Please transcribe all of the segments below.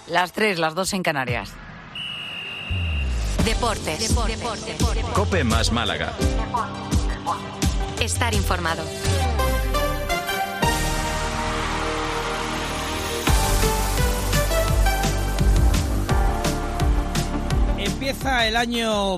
Las 3, las 2 en Canarias. Deportes. COPE más Málaga. Estar informado. Empieza el año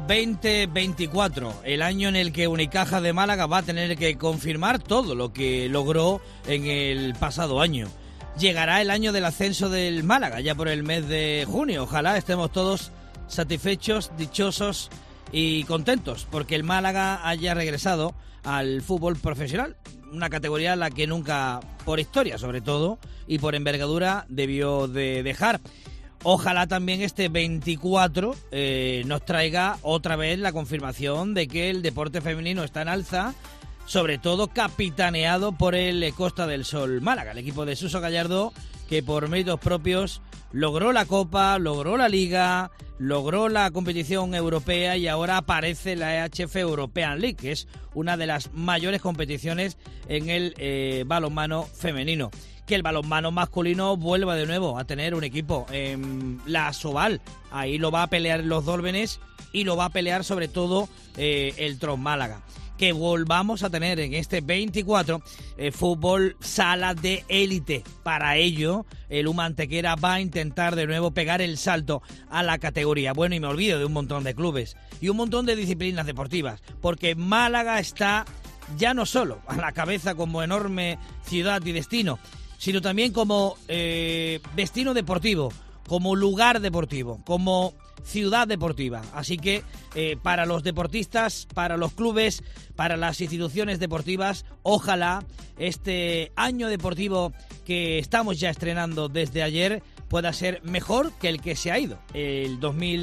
2024, el año en el que Unicaja de Málaga va a tener que confirmar todo lo que logró en el pasado año. Llegará el año del ascenso del Málaga, ya por el mes de junio. Ojalá estemos todos satisfechos, dichosos y contentos, porque el Málaga haya regresado al fútbol profesional, una categoría a la que nunca, por historia sobre todo, y por envergadura, debió de dejar. Ojalá también este 24 nos traiga otra vez la confirmación de que el deporte femenino está en alza, sobre todo capitaneado por el Costa del Sol Málaga, el equipo de Suso Gallardo, que por méritos propios logró la Copa, logró la Liga, logró la competición europea y ahora aparece la EHF European League, que es una de las mayores competiciones en el balonmano femenino. Que el balonmano masculino vuelva de nuevo a tener un equipo en la Asobal. Ahí lo va a pelear los Dólmenes y lo va a pelear sobre todo el Tros Málaga. Que volvamos a tener en este 24 fútbol sala de élite. Para ello, el UMA Antequera va a intentar de nuevo pegar el salto a la categoría. Bueno, y me olvido de un montón de clubes y un montón de disciplinas deportivas, porque Málaga está ya no solo a la cabeza como enorme ciudad y destino, sino también como destino deportivo, como lugar deportivo, como ciudad deportiva. Así que para los deportistas, para los clubes, para las instituciones deportivas, ojalá este año deportivo que estamos ya estrenando desde ayer pueda ser mejor que el que se ha ido, el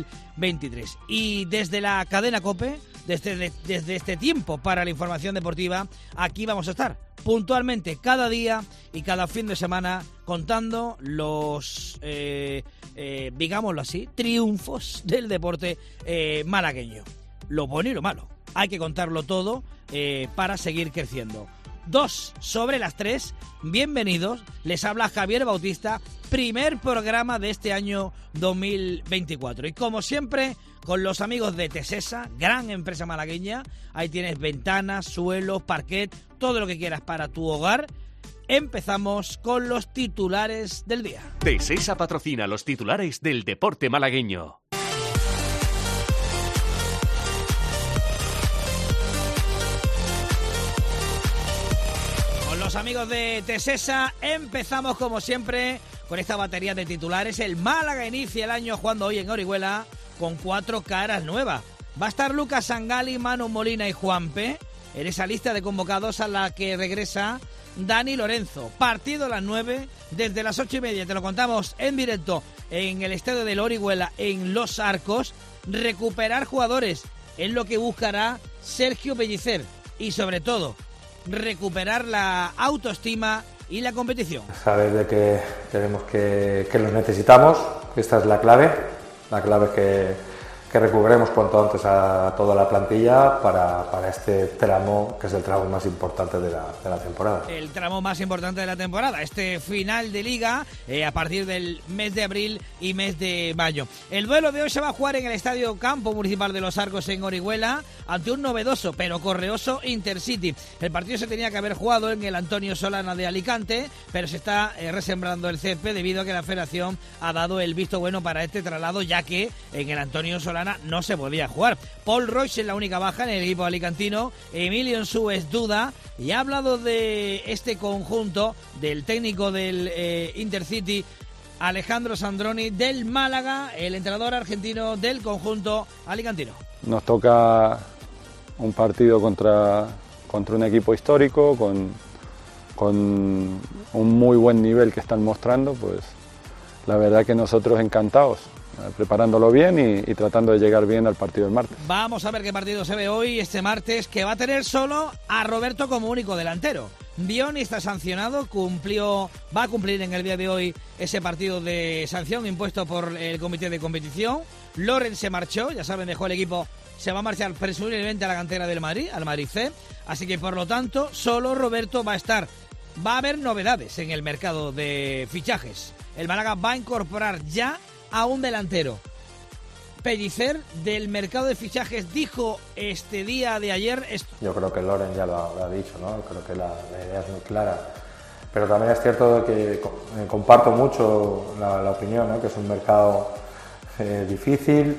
2023. Y desde la cadena COPE, desde este tiempo para la información deportiva, aquí vamos a estar puntualmente cada día y cada fin de semana contando los, digámoslo así, triunfos del deporte malagueño. Lo bueno y lo malo. Hay que contarlo todo para seguir creciendo. 2 sobre las 3, bienvenidos, les habla Javier Bautista, primer programa de este año 2024. Y como siempre, con los amigos de Tesesa, gran empresa malagueña, ahí tienes ventanas, suelos, parquet, todo lo que quieras para tu hogar. Empezamos con los titulares del día. Tesesa patrocina los titulares del deporte malagueño. Los amigos de Tesesa, empezamos como siempre con esta batería de titulares. El Málaga inicia el año jugando hoy en Orihuela con 4 caras nuevas. Va a estar Lucas Sangali, Manu Molina y Juanpe en esa lista de convocados a la que regresa Dani Lorenzo. Partido a las 9, desde las 8:30, te lo contamos en directo en el estadio del Orihuela en Los Arcos. Recuperar jugadores es lo que buscará Sergio Pellicer y sobre todo recuperar la autoestima y la competición. Saber de que tenemos que los necesitamos, esta es la clave que recuperemos cuanto antes a toda la plantilla para este tramo, que es el tramo más importante de la temporada. El tramo más importante de la temporada, este final de liga a partir del mes de abril y mes de mayo. El duelo de hoy se va a jugar en el Estadio Campo Municipal de Los Arcos en Orihuela ante un novedoso pero correoso Intercity. El partido se tenía que haber jugado en el Antonio Solana de Alicante, pero se está resembrando el césped debido a que la Federación ha dado el visto bueno para este traslado, ya que en el Antonio Solana no se podía jugar. Paul Roche es la única baja en el equipo alicantino. Emilio Nsú es duda y ha hablado de este conjunto del técnico del Intercity, Alejandro Sandroni, del Málaga, el entrenador argentino del conjunto alicantino. Nos toca un partido contra un equipo histórico con un muy buen nivel que están mostrando, pues la verdad que nosotros encantados, preparándolo bien y tratando de llegar bien al partido del martes. Vamos a ver qué partido se ve hoy, este martes, que va a tener solo a Roberto como único delantero. Bioni está sancionado, va a cumplir en el día de hoy ese partido de sanción impuesto por el comité de competición. Loren se marchó, ya saben, dejó el equipo, se va a marchar presumiblemente a la cantera del Madrid, al Madrid C, así que por lo tanto solo Roberto va a estar. Va a haber novedades en el mercado de fichajes. el Málaga va a incorporar ya a un delantero. Pellicer, del mercado de fichajes, dijo este día de ayer esto. Yo creo que Loren ya lo ha dicho, ¿no? Creo que la idea es muy clara. Pero también es cierto que comparto mucho la opinión, ¿no? Que es un mercado difícil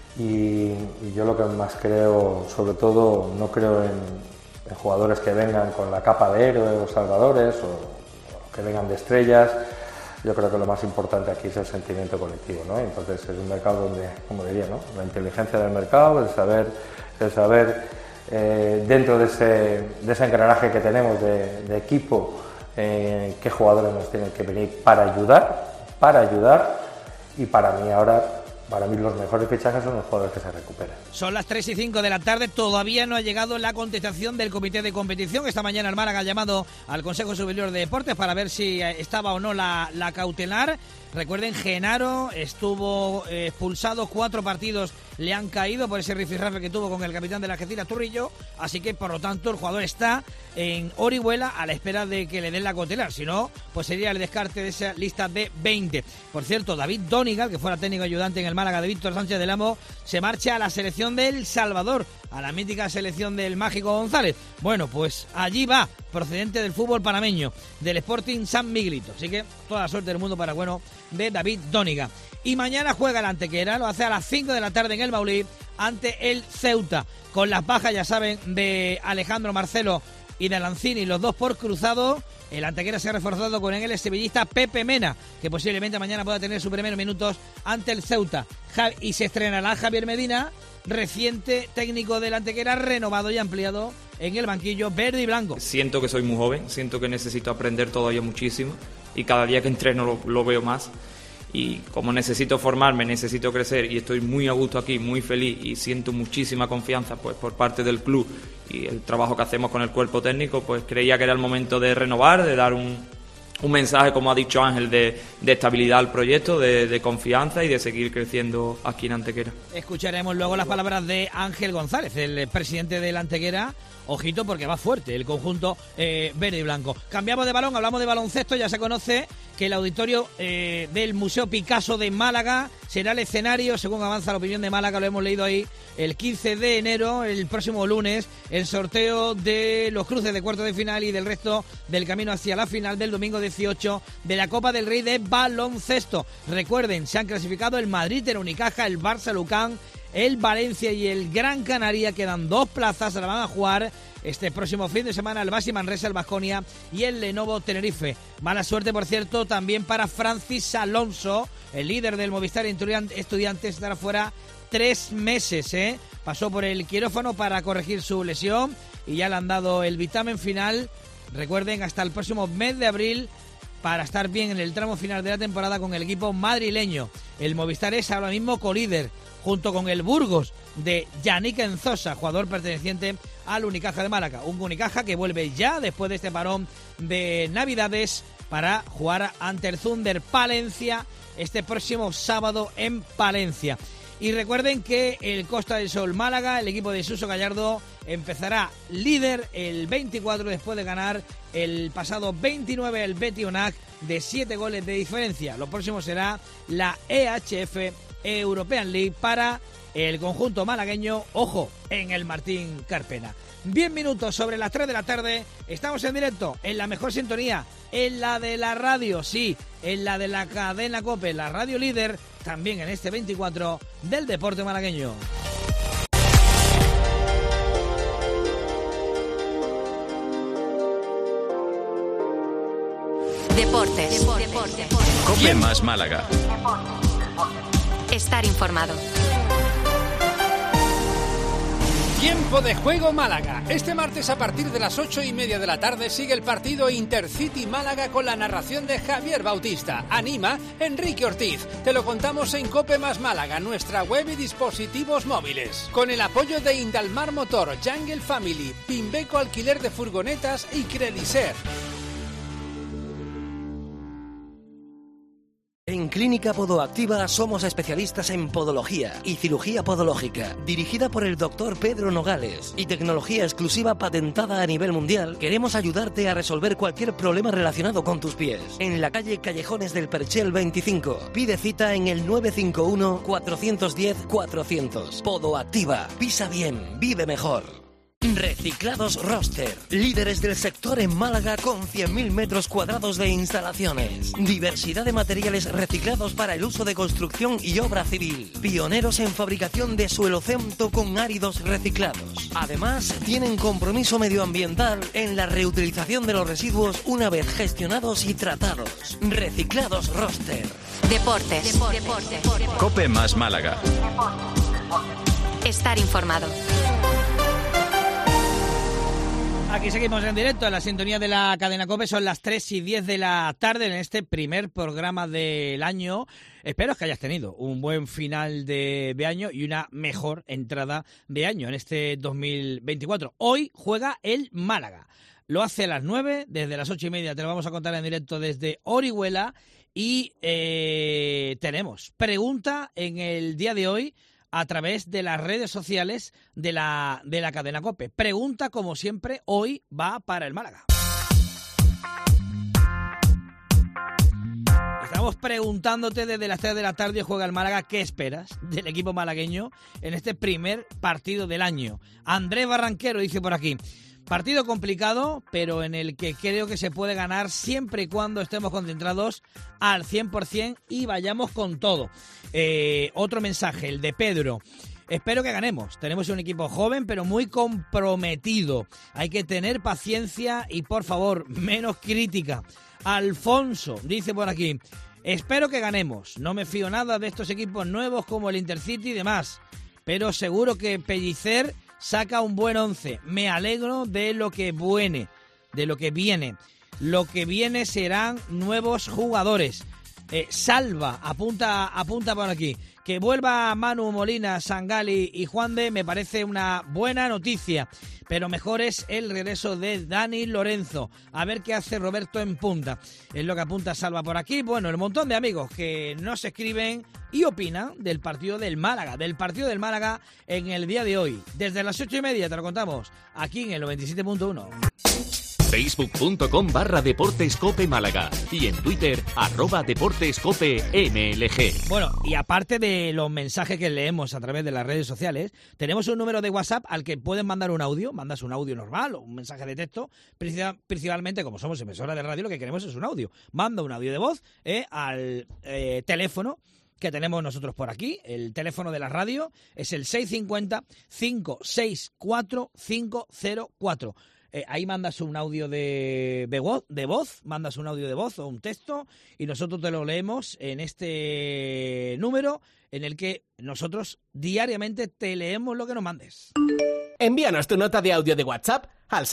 y yo lo que más creo, sobre todo, no creo en jugadores que vengan con la capa de héroes o salvadores o que vengan de estrellas. Yo creo que lo más importante aquí es el sentimiento colectivo, ¿no? Entonces es un mercado donde, como diría, ¿no? La inteligencia del mercado, el saber dentro de ese engranaje que tenemos de equipo, qué jugadores nos tienen que venir para ayudar y para mí los mejores fichajes son los jugadores que se recuperan. Son las 3:05 de la tarde, todavía no ha llegado la contestación del comité de competición. Esta mañana el Málaga ha llamado al Consejo Superior de Deportes para ver si estaba o no la cautelar. Recuerden, Genaro estuvo expulsado, 4 partidos le han caído por ese rifirrafe que tuvo con el capitán de la Algeciras, Turrillo, así que por lo tanto el jugador está en Orihuela a la espera de que le den la cautelar, si no, pues sería el descarte de esa lista de 20. Por cierto, David Donigal, que fuera técnico ayudante en el Málaga de Víctor Sánchez del Amo, se marcha a la selección de El Salvador, a la mítica selección del Mágico González. Bueno, pues allí va, procedente del fútbol panameño, del Sporting San Miguelito, así que toda la suerte del mundo para de David Donigal. Y mañana juega el Antequera, lo hace a las 5 de la tarde en el Maulí ante el Ceuta, con las bajas, ya saben, de Alejandro Marcelo y de Lanzini, los dos por cruzado. El Antequera se ha reforzado con el sevillista Pepe Mena, que posiblemente mañana pueda tener sus primeros minutos ante el Ceuta. Y se estrenará Javier Medina, reciente técnico del Antequera, renovado y ampliado en el banquillo verde y blanco. Siento que soy muy joven, siento que necesito aprender todavía muchísimo y cada día que entreno lo veo más. Y como necesito formarme, necesito crecer y estoy muy a gusto aquí, muy feliz y siento muchísima confianza pues por parte del club y el trabajo que hacemos con el cuerpo técnico, pues creía que era el momento de renovar, de dar un mensaje, como ha dicho Ángel, de estabilidad al proyecto, de confianza y de seguir creciendo aquí en Antequera. Escucharemos luego las palabras de Ángel González, el presidente del Antequera. Ojito porque va fuerte el conjunto verde y blanco. Cambiamos de balón, hablamos de baloncesto. Ya se conoce que el auditorio del Museo Picasso de Málaga será el escenario, según avanza la opinión de Málaga, lo hemos leído ahí, el 15 de enero, el próximo lunes, el sorteo de los cruces de cuartos de final y del resto del camino hacia la final del domingo 18 de la Copa del Rey de baloncesto. Recuerden, se han clasificado el Madrid, el Unicaja, el Barça Lucán, el Valencia y el Gran Canaria. Quedan 2 plazas, se la van a jugar este próximo fin de semana el Baxi Manresa, el Baskonia y el Lenovo Tenerife. Mala suerte, por cierto, también para Francis Alonso, el líder del Movistar Estudiantes, estará fuera 3 meses, Pasó por el quirófano para corregir su lesión y ya le han dado el dictamen final. Recuerden, hasta el próximo mes de abril para estar bien en el tramo final de la temporada con el equipo madrileño. El Movistar es ahora mismo colíder, junto con el Burgos de Yannick Enzosa, jugador perteneciente al Unicaja de Málaga. Un Unicaja que vuelve ya después de este parón de Navidades para jugar ante el Thunder Palencia este próximo sábado en Palencia. Y recuerden que el Costa del Sol Málaga, el equipo de Suso Gallardo, empezará líder el 24 después de ganar el pasado 29 el Betionac de 7 goles de diferencia. Lo próximo será la EHF European League para el conjunto malagueño, ojo, en el Martín Carpena. 10 minutos sobre las 3 de la tarde, estamos en directo, en la mejor sintonía, en la de la radio, sí, en la de la cadena COPE, la radio líder, también en este 24 del deporte malagueño. Deportes. COPE más Málaga. Estar informado. Tiempo de juego Málaga. Este martes a partir de las 8:30 de la tarde sigue el partido Intercity Málaga con la narración de Javier Bautista. Anima Enrique Ortiz. Te lo contamos en COPE más Málaga, nuestra web y dispositivos móviles. Con el apoyo de Indalmar Motor, Jungle Family, Pimbeco Alquiler de Furgonetas y Crediser. En Clínica Podoactiva somos especialistas en podología y cirugía podológica, dirigida por el doctor Pedro Nogales y tecnología exclusiva patentada a nivel mundial. Queremos ayudarte a resolver cualquier problema relacionado con tus pies. En la calle Callejones del Perchel 25. Pide cita en el 951 410 400. Podoactiva. Pisa bien, vive mejor. Reciclados Roster, líderes del sector en Málaga con 100.000 metros cuadrados de instalaciones. Diversidad de materiales reciclados para el uso de construcción y obra civil. Pioneros en fabricación de suelocemento con áridos reciclados. Además, tienen compromiso medioambiental en la reutilización de los residuos una vez gestionados y tratados. Reciclados Roster. Deportes. Cope más Málaga. Estar informado. Aquí seguimos en directo en la sintonía de la cadena COPE. Son las 3:10 de la tarde en este primer programa del año. Espero que hayas tenido un buen final de año y una mejor entrada de año en este 2024. Hoy juega el Málaga. Lo hace a las 9, desde las 8:30 te lo vamos a contar en directo desde Orihuela. Y tenemos pregunta en el día de hoy a través de las redes sociales de la cadena COPE. Pregunta, como siempre, hoy va para el Málaga. Estamos preguntándote desde las 3 de la tarde, juega el Málaga, ¿qué esperas del equipo malagueño en este primer partido del año? Andrés Barranquero dice por aquí: partido complicado, pero en el que creo que se puede ganar siempre y cuando estemos concentrados al 100% y vayamos con todo. Otro mensaje, el de Pedro. Espero que ganemos. Tenemos un equipo joven, pero muy comprometido. Hay que tener paciencia y, por favor, menos crítica. Alfonso dice por aquí: espero que ganemos. No me fío nada de estos equipos nuevos como el Intercity y demás, pero seguro que Pellicer saca un buen 11. Me alegro de lo que viene. Lo que viene serán nuevos jugadores. Salva, apunta por aquí. Que vuelva Manu Molina, Sangali y Juan de me parece una buena noticia, pero mejor es el regreso de Dani Lorenzo. A ver qué hace Roberto en punta. Es lo que apunta Salva por aquí. Bueno, el montón de amigos que nos escriben y opinan del partido del Málaga. En el día de hoy. Desde las 8:30 te lo contamos aquí en el 97.1. Facebook.com/Deportes Cope Málaga y en Twitter @Deportes Cope MLG. Bueno, y aparte de los mensajes que leemos a través de las redes sociales, tenemos un número de WhatsApp al que pueden mandar un audio. Mandas un audio normal o un mensaje de texto. Principalmente, como somos emisora de radio, lo que queremos es un audio. Manda un audio de voz al teléfono que tenemos nosotros por aquí. El teléfono de la radio es el 650-564-504. Ahí mandas un audio de voz, mandas un audio de voz o un texto y nosotros te lo leemos en este número en el que nosotros diariamente te leemos lo que nos mandes. Envíanos tu nota de audio de WhatsApp al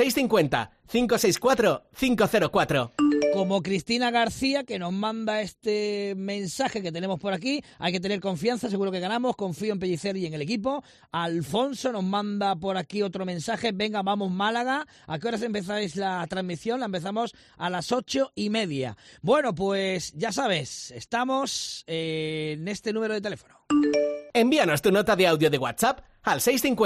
650-564-504. Como Cristina García, que nos manda este mensaje que tenemos por aquí. Hay que tener confianza, seguro que ganamos. Confío en Pellicer y en el equipo. Alfonso nos manda por aquí otro mensaje. Venga, vamos Málaga. ¿A qué horas empezáis la transmisión? La empezamos a las 8:30. Bueno, pues ya sabes, estamos en este número de teléfono. Envíanos tu nota de audio de WhatsApp al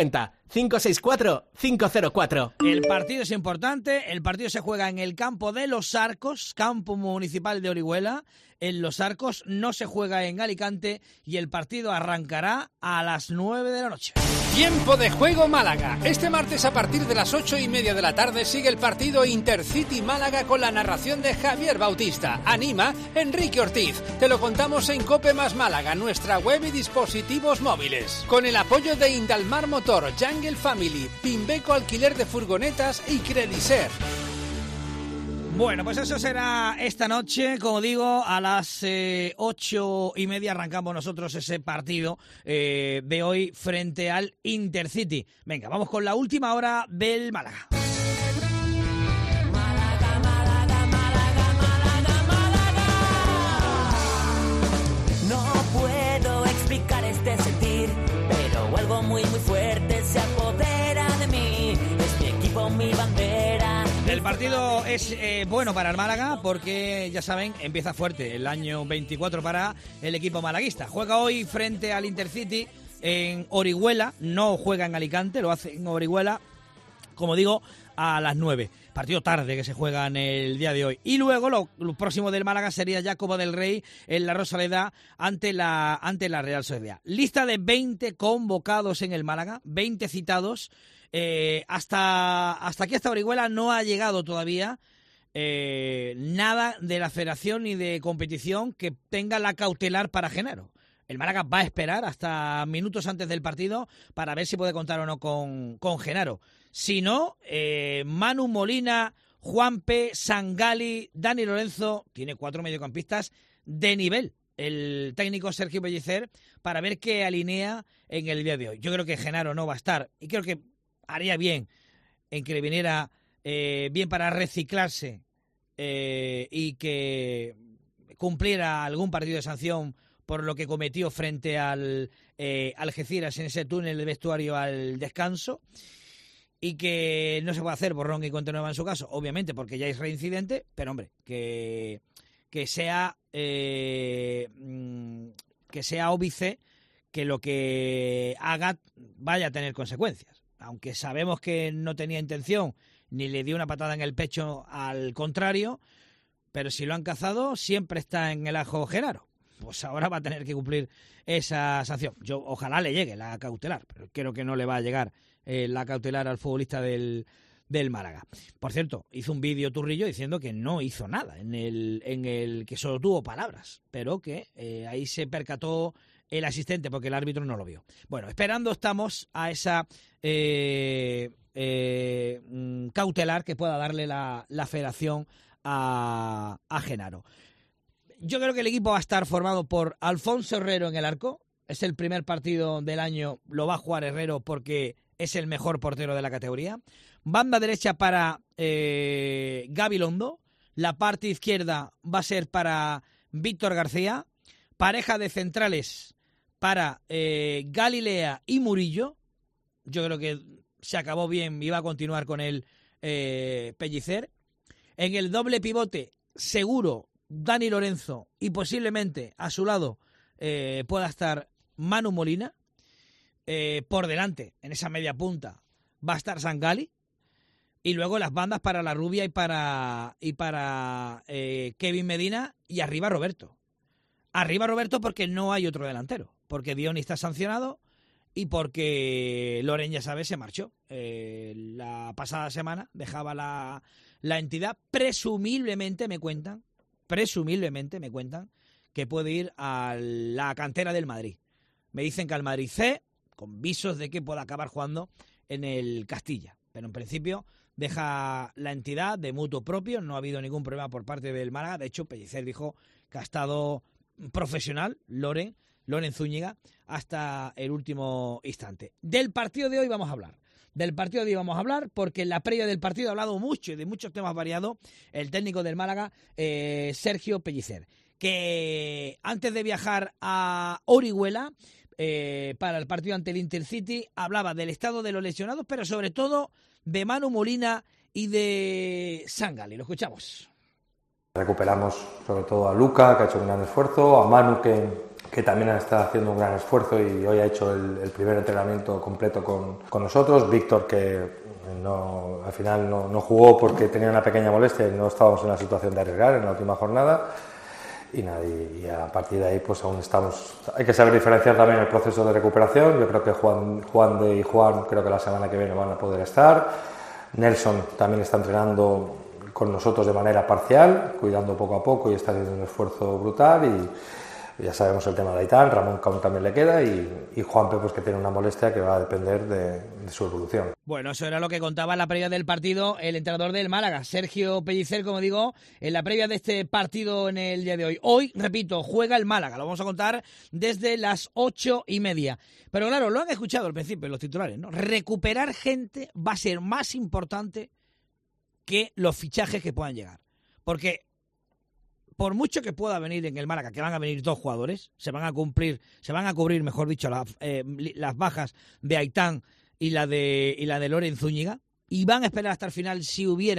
650-564-504. El partido es importante, el partido se juega en el campo de Los Arcos, campo municipal de Orihuela. En Los Arcos no se juega en Alicante y el partido arrancará a las 9 de la noche. Tiempo de juego Málaga. Este martes a partir de las 8:30 de la tarde sigue el partido Intercity Málaga con la narración de Javier Bautista. Anima Enrique Ortiz. Te lo contamos en Cope más Málaga, nuestra web y dispositivos móviles. Con el apoyo de Indalmar Motor, Jungle Family, Pimbeco Alquiler de Furgonetas y Crediser. Bueno, pues eso será esta noche, como digo, a las 8:30 arrancamos nosotros ese partido de hoy frente al Intercity. Venga, vamos con la última hora del Málaga. Málaga, Málaga, Málaga, Málaga, Málaga. No puedo explicar este sentir, pero algo muy muy fuerte se apodera de mí. Es mi equipo, mi bandera. Del partido es bueno para el Málaga porque, ya saben, empieza fuerte el año 24 para el equipo malaguista. Juega hoy frente al Intercity en Orihuela, no juega en Alicante, lo hace en Orihuela, como digo, a las 9. Partido tarde que se juega en el día de hoy. Y luego lo próximo del Málaga sería ya Copa del Rey en la Rosaleda ante la Real Sociedad. Lista de 20 convocados en el Málaga, 20 citados. Hasta aquí, hasta Orihuela, no ha llegado todavía nada de la federación ni de competición que tenga la cautelar para Genaro. El Málaga va a esperar hasta minutos antes del partido para ver si puede contar o no con Genaro. Si no, Manu Molina, Juanpe, Sangali, Dani Lorenzo, tiene 4 mediocampistas de nivel el técnico Sergio Pellicer para ver qué alinea en el día de hoy. Yo creo que Genaro no va a estar y creo que haría bien en que le viniera bien para reciclarse y que cumpliera algún partido de sanción por lo que cometió frente al Algeciras en ese túnel de vestuario al descanso, y que no se puede hacer borrón y cuenta nueva en su caso, obviamente, porque ya es reincidente, pero hombre, que sea óbice que lo que haga vaya a tener consecuencias. Aunque sabemos que no tenía intención ni le dio una patada en el pecho, al contrario, pero si lo han cazado, siempre está en el ajo Genaro. Pues ahora va a tener que cumplir esa sanción. Yo ojalá le llegue la cautelar, pero creo que no le va a llegar la cautelar al futbolista del Málaga. Por cierto, hizo un vídeo Turrillo diciendo que no hizo nada, en el que solo tuvo palabras, pero que ahí se percató el asistente porque el árbitro no lo vio. Bueno, esperando estamos a esa cautelar que pueda darle la federación a Genaro. Yo creo que el equipo va a estar formado por Alfonso Herrero en el arco. Es el primer partido del año, lo va a jugar Herrero porque es el mejor portero de la categoría. Banda derecha para Gabilondo. La parte izquierda va a ser para Víctor García. Pareja de centrales para Galilea y Murillo. Yo creo que se acabó bien y va a continuar con el Pellicer. En el doble pivote, seguro, Dani Lorenzo, y posiblemente a su lado pueda estar Manu Molina. Por delante, en esa media punta, va a estar Sangali. Y luego las bandas para La Rubia y para Kevin Medina, y arriba Roberto. Arriba Roberto porque no hay otro delantero, porque Dioni está sancionado y porque Loren, ya sabes, se marchó. La pasada semana dejaba la entidad. Presumiblemente me cuentan que puede ir a la cantera del Madrid. Me dicen que al Madrid C, con visos de que pueda acabar jugando en el Castilla. Pero en principio deja la entidad de mutuo propio, no ha habido ningún problema por parte del Málaga. De hecho, Pellicer dijo que ha estado profesional, Loren Zúñiga, hasta el último instante. Del partido de hoy vamos a hablar. Porque en la previa del partido ha hablado mucho y de muchos temas variados el técnico del Málaga, Sergio Pellicer, que antes de viajar a Orihuela para el partido ante el Intercity hablaba del estado de los lesionados, pero sobre todo de Manu Molina y de Sangali. Lo escuchamos. Recuperamos sobre todo a Luca, que ha hecho un gran esfuerzo, a Manu, que también está haciendo un gran esfuerzo y hoy ha hecho el primer entrenamiento completo con nosotros. Víctor, que al final no jugó porque tenía una pequeña molestia y no estábamos en la situación de arriesgar en la última jornada. Y a partir de ahí pues aún estamos. Hay que saber diferenciar también el proceso de recuperación. Yo creo que Juan y Juan creo que la semana que viene van a poder estar. Nelson también está entrenando con nosotros de manera parcial, cuidando poco a poco y está haciendo un esfuerzo brutal. Y ya sabemos el tema de Aitán, Ramón Cam también le queda y Juanpe pues que tiene una molestia que va a depender de su evolución. Bueno, eso era lo que contaba en la previa del partido el entrenador del Málaga, Sergio Pellicer, como digo, en la previa de este partido en el día de hoy. Hoy, repito, juega el Málaga, lo vamos a contar desde las 8:30. Pero claro, lo han escuchado al principio en los titulares, ¿no? Recuperar gente va a ser más importante que los fichajes que puedan llegar. Porque por mucho que pueda venir en el Málaga, que van a venir 2 jugadores, se van a cubrir, mejor dicho, las bajas de Aitán y la de Loren Zúñiga, y van a esperar hasta el final si hubiera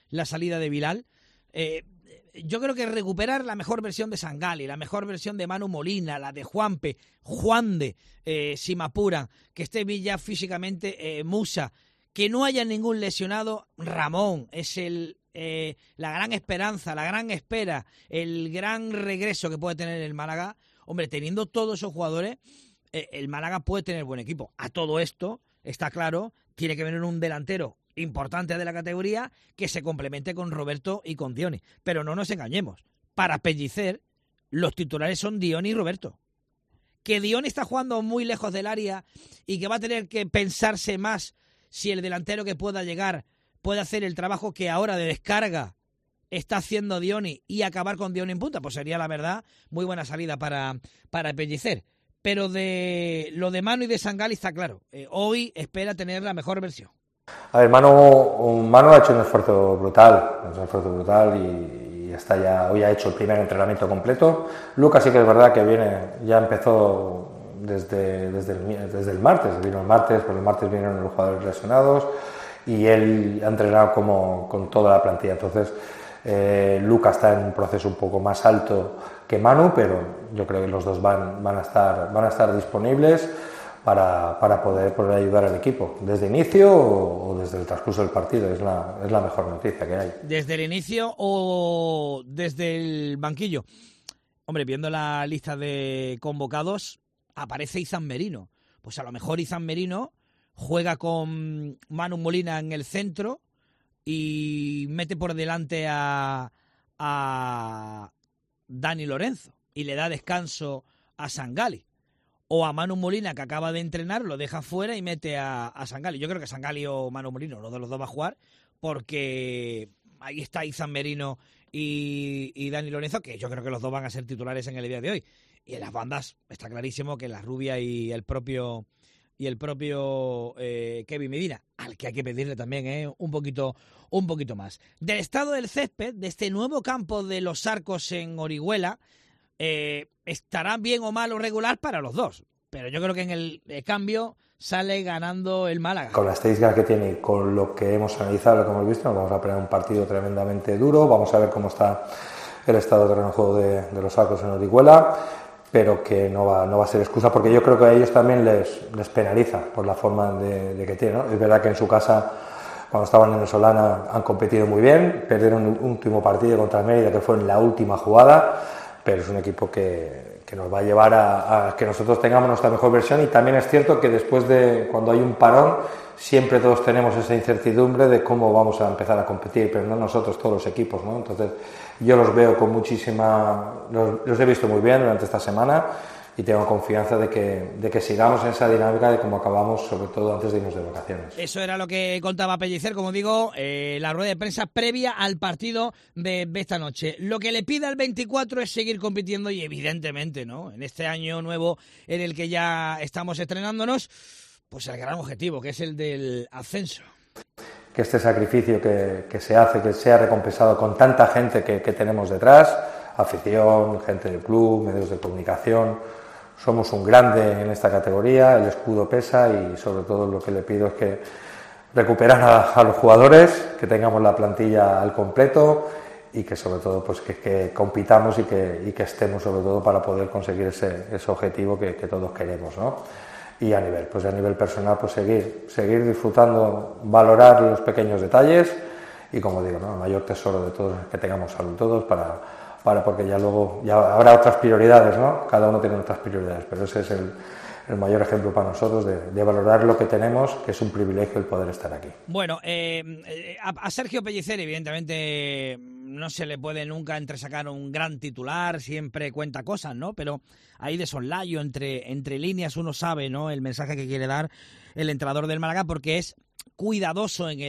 la salida de Bilal. Yo creo que recuperar la mejor versión de Sangali, la mejor versión de Manu Molina, la de Juanpe, Juande, si me apuran, que esté Villa físicamente, Musa, que no haya ningún lesionado. Ramón es la gran esperanza, la gran espera, el gran regreso que puede tener el Málaga. Hombre, teniendo todos esos jugadores, el Málaga puede tener buen equipo. A todo esto, está claro, tiene que venir un delantero importante de la categoría que se complemente con Roberto y con Dioni. Pero no nos engañemos, para Pellicer los titulares son Dioni y Roberto. Que Dioni está jugando muy lejos del área y que va a tener que pensarse más si el delantero que pueda llegar puede hacer el trabajo que ahora de descarga está haciendo Dioni y acabar con Dioni en punta, pues sería, la verdad, muy buena salida para Pellicer. Pero de lo de Manu y de Sangali está claro. Hoy espera tener la mejor versión. A ver, Manu ha hecho un esfuerzo brutal y está ya, hoy ha hecho el primer entrenamiento completo. Lucas sí que es verdad que ya empezó desde el martes, vino el martes, pues el martes vinieron los jugadores lesionados y él ha entrenado con toda la plantilla. Entonces, Lucas está en un proceso un poco más alto que Manu, pero yo creo que los dos van a estar disponibles para poder ayudar al equipo, desde inicio o desde el transcurso del partido. Es la mejor noticia que hay. ¿Desde el inicio o desde el banquillo? Hombre, viendo la lista de convocados, aparece Izan Merino. Pues a lo mejor Izan Merino juega con Manu Molina en el centro y mete por delante a Dani Lorenzo y le da descanso a Sangali. O a Manu Molina, que acaba de entrenar, lo deja fuera y mete a Sangali. Yo creo que Sangali o Manu Molina, uno de los dos va a jugar, porque ahí está Izan Merino y Dani Lorenzo, que yo creo que los dos van a ser titulares en el día de hoy. Y en las bandas está clarísimo que la Rubia y el propio Kevin Medina, al que hay que pedirle también un poquito más. Del estado del césped, de este nuevo campo de los Arcos en Orihuela, estará bien o mal o regular para los dos, pero yo creo que en el cambio sale ganando el Málaga. Con la estadística que tiene y con lo que hemos analizado, lo que hemos visto, nos vamos a poner un partido tremendamente duro. Vamos a ver cómo está el estado de terreno de juego de los Arcos en Orihuela, pero que no va a ser excusa, porque yo creo que a ellos también les penaliza por la forma de que tienen, ¿no? Es verdad que en su casa, cuando estaban en el Solana, han competido muy bien, perdieron el último partido contra el Mérida, que fue en la última jugada, pero es un equipo que nos va a llevar a que nosotros tengamos nuestra mejor versión. Y también es cierto que después de, cuando hay un parón, siempre todos tenemos esa incertidumbre de cómo vamos a empezar a competir, pero no nosotros, todos los equipos, ¿no? Entonces yo los veo con los he visto muy bien durante esta semana y tengo confianza de que sigamos en esa dinámica de cómo acabamos, sobre todo antes de irnos de vacaciones. Eso era lo que contaba Pellicer, como digo, la rueda de prensa previa al partido de esta noche. Lo que le pide al 24 es seguir compitiendo y evidentemente, ¿no?, en este año nuevo en el que ya estamos estrenándonos, pues el gran objetivo, que es el del ascenso. Que este sacrificio que se hace, que sea recompensado con tanta gente que tenemos detrás, afición, gente del club, medios de comunicación. Somos un grande en esta categoría, el escudo pesa y sobre todo lo que le pido es que recuperar a los jugadores, que tengamos la plantilla al completo y que sobre todo pues que compitamos y que estemos sobre todo para poder conseguir ese objetivo que todos queremos, ¿no? Y a nivel personal pues seguir disfrutando, valorar los pequeños detalles y, como digo, ¿no?, el mayor tesoro de todos es que tengamos salud todos para porque ya luego habrá otras prioridades, ¿no? Cada uno tiene otras prioridades, pero ese es el mayor ejemplo para nosotros de valorar lo que tenemos, que es un privilegio el poder estar aquí. Bueno, a Sergio Pellicer evidentemente no se le puede nunca entresacar un gran titular, siempre cuenta cosas, ¿no? Pero ahí de soslayo, entre líneas, uno sabe, ¿no?, el mensaje que quiere dar el entrenador del Málaga, porque es cuidadoso en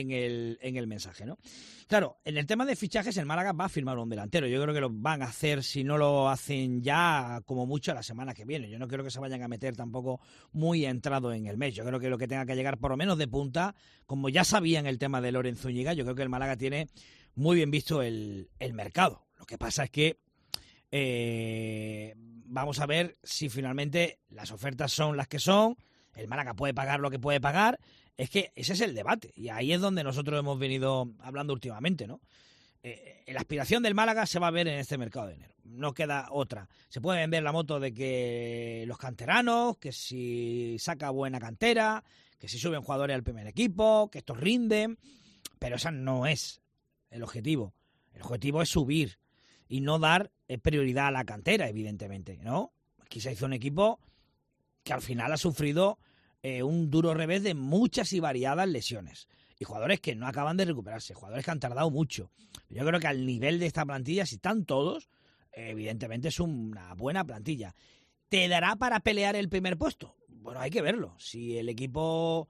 el mensaje, ¿no? Claro, en el tema de fichajes, el Málaga va a firmar un delantero. Yo creo que lo van a hacer, si no lo hacen ya, como mucho la semana que viene. Yo no creo que se vayan a meter tampoco muy entrado en el mes. Yo creo que lo que tenga que llegar por lo menos de punta, como ya sabían el tema de Lorenzo Zúñiga, yo creo que el Málaga tiene muy bien visto el mercado. Lo que pasa es que vamos a ver si finalmente las ofertas son las que son El Málaga puede pagar lo que puede pagar. Es que ese es el debate. Y ahí es donde nosotros hemos venido hablando últimamente, ¿no? La aspiración del Málaga se va a ver en este mercado de enero. No queda otra. Se puede vender la moto de que los canteranos, que si saca buena cantera, que si suben jugadores al primer equipo, que estos rinden. Pero ese no es el objetivo. El objetivo es subir y no dar prioridad a la cantera, evidentemente, ¿no? Aquí se hizo un equipo que al final ha sufrido un duro revés de muchas y variadas lesiones. Y jugadores que no acaban de recuperarse, jugadores que han tardado mucho. Yo creo que al nivel de esta plantilla, si están todos, evidentemente es una buena plantilla. ¿Te dará para pelear el primer puesto? Bueno, hay que verlo. Si el equipo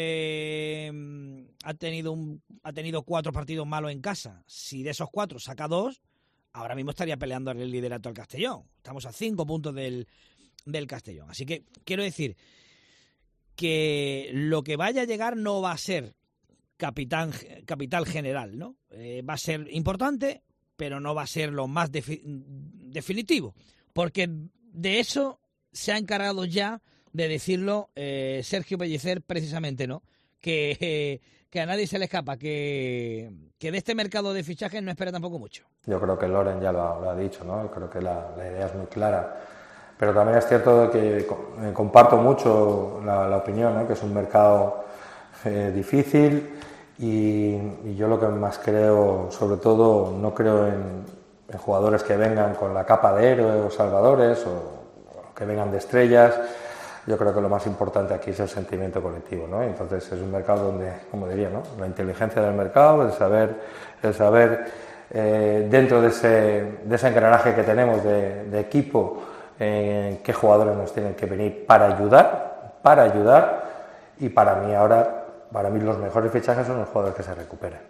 ha tenido 4 partidos malos en casa, si de esos 4 saca 2, ahora mismo estaría peleando el liderato al Castellón. Estamos a 5 puntos del Castellón. Así que quiero decir que lo que vaya a llegar no va a ser capital general, ¿no? Va a ser importante, pero no va a ser lo más definitivo, porque de eso se ha encargado ya de decirlo Sergio Pellicer precisamente, ¿no? Que a nadie se le escapa, que de este mercado de fichajes no espera tampoco mucho. Yo creo que Loren ya lo ha dicho, ¿no? Creo que la idea es muy clara, pero también es cierto que comparto mucho la opinión, ¿no? Que es un mercado difícil. Y yo lo que más creo, sobre todo, no creo en jugadores que vengan con la capa de héroes o salvadores o que vengan de estrellas. Yo creo que lo más importante aquí es el sentimiento colectivo, ¿no? Entonces es un mercado donde, como diría, ¿no? La inteligencia del mercado, el saber dentro de ese engranaje que tenemos de equipo, qué jugadores nos tienen que venir para ayudar y para mí los mejores fichajes son los jugadores que se recuperan.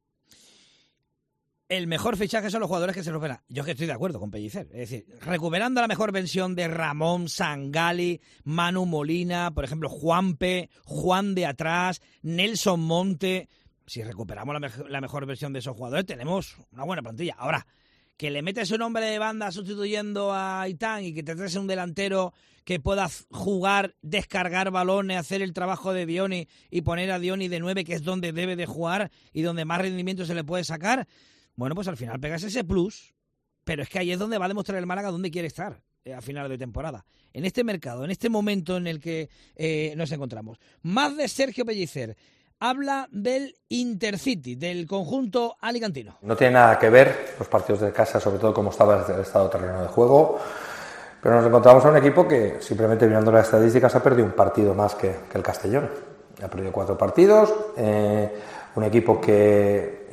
El mejor fichaje son los jugadores que se recuperan. Yo es que estoy de acuerdo con Pellicer. Es decir, recuperando la mejor versión de Ramón, Sangali, Manu Molina, por ejemplo, Juanpe, Juan de atrás, Nelson Monte. Si recuperamos la mejor versión de esos jugadores, tenemos una buena plantilla. Ahora, que le metes un hombre de banda sustituyendo a Aitán y que te traes un delantero que pueda jugar, descargar balones, hacer el trabajo de Dioni y poner a Dioni de 9, que es donde debe de jugar y donde más rendimiento se le puede sacar, bueno, pues al final pegas ese plus, pero es que ahí es donde va a demostrar el Málaga dónde quiere estar a final de temporada. En este mercado, en este momento en el que nos encontramos. Más de Sergio Pellicer. Habla del Intercity, del conjunto alicantino. No tiene nada que ver los partidos de casa, sobre todo cómo estaba el estado terreno de juego, pero nos encontramos a un equipo que, simplemente mirando las estadísticas, ha perdido un partido más que el Castellón. Ha perdido 4 partidos, un equipo que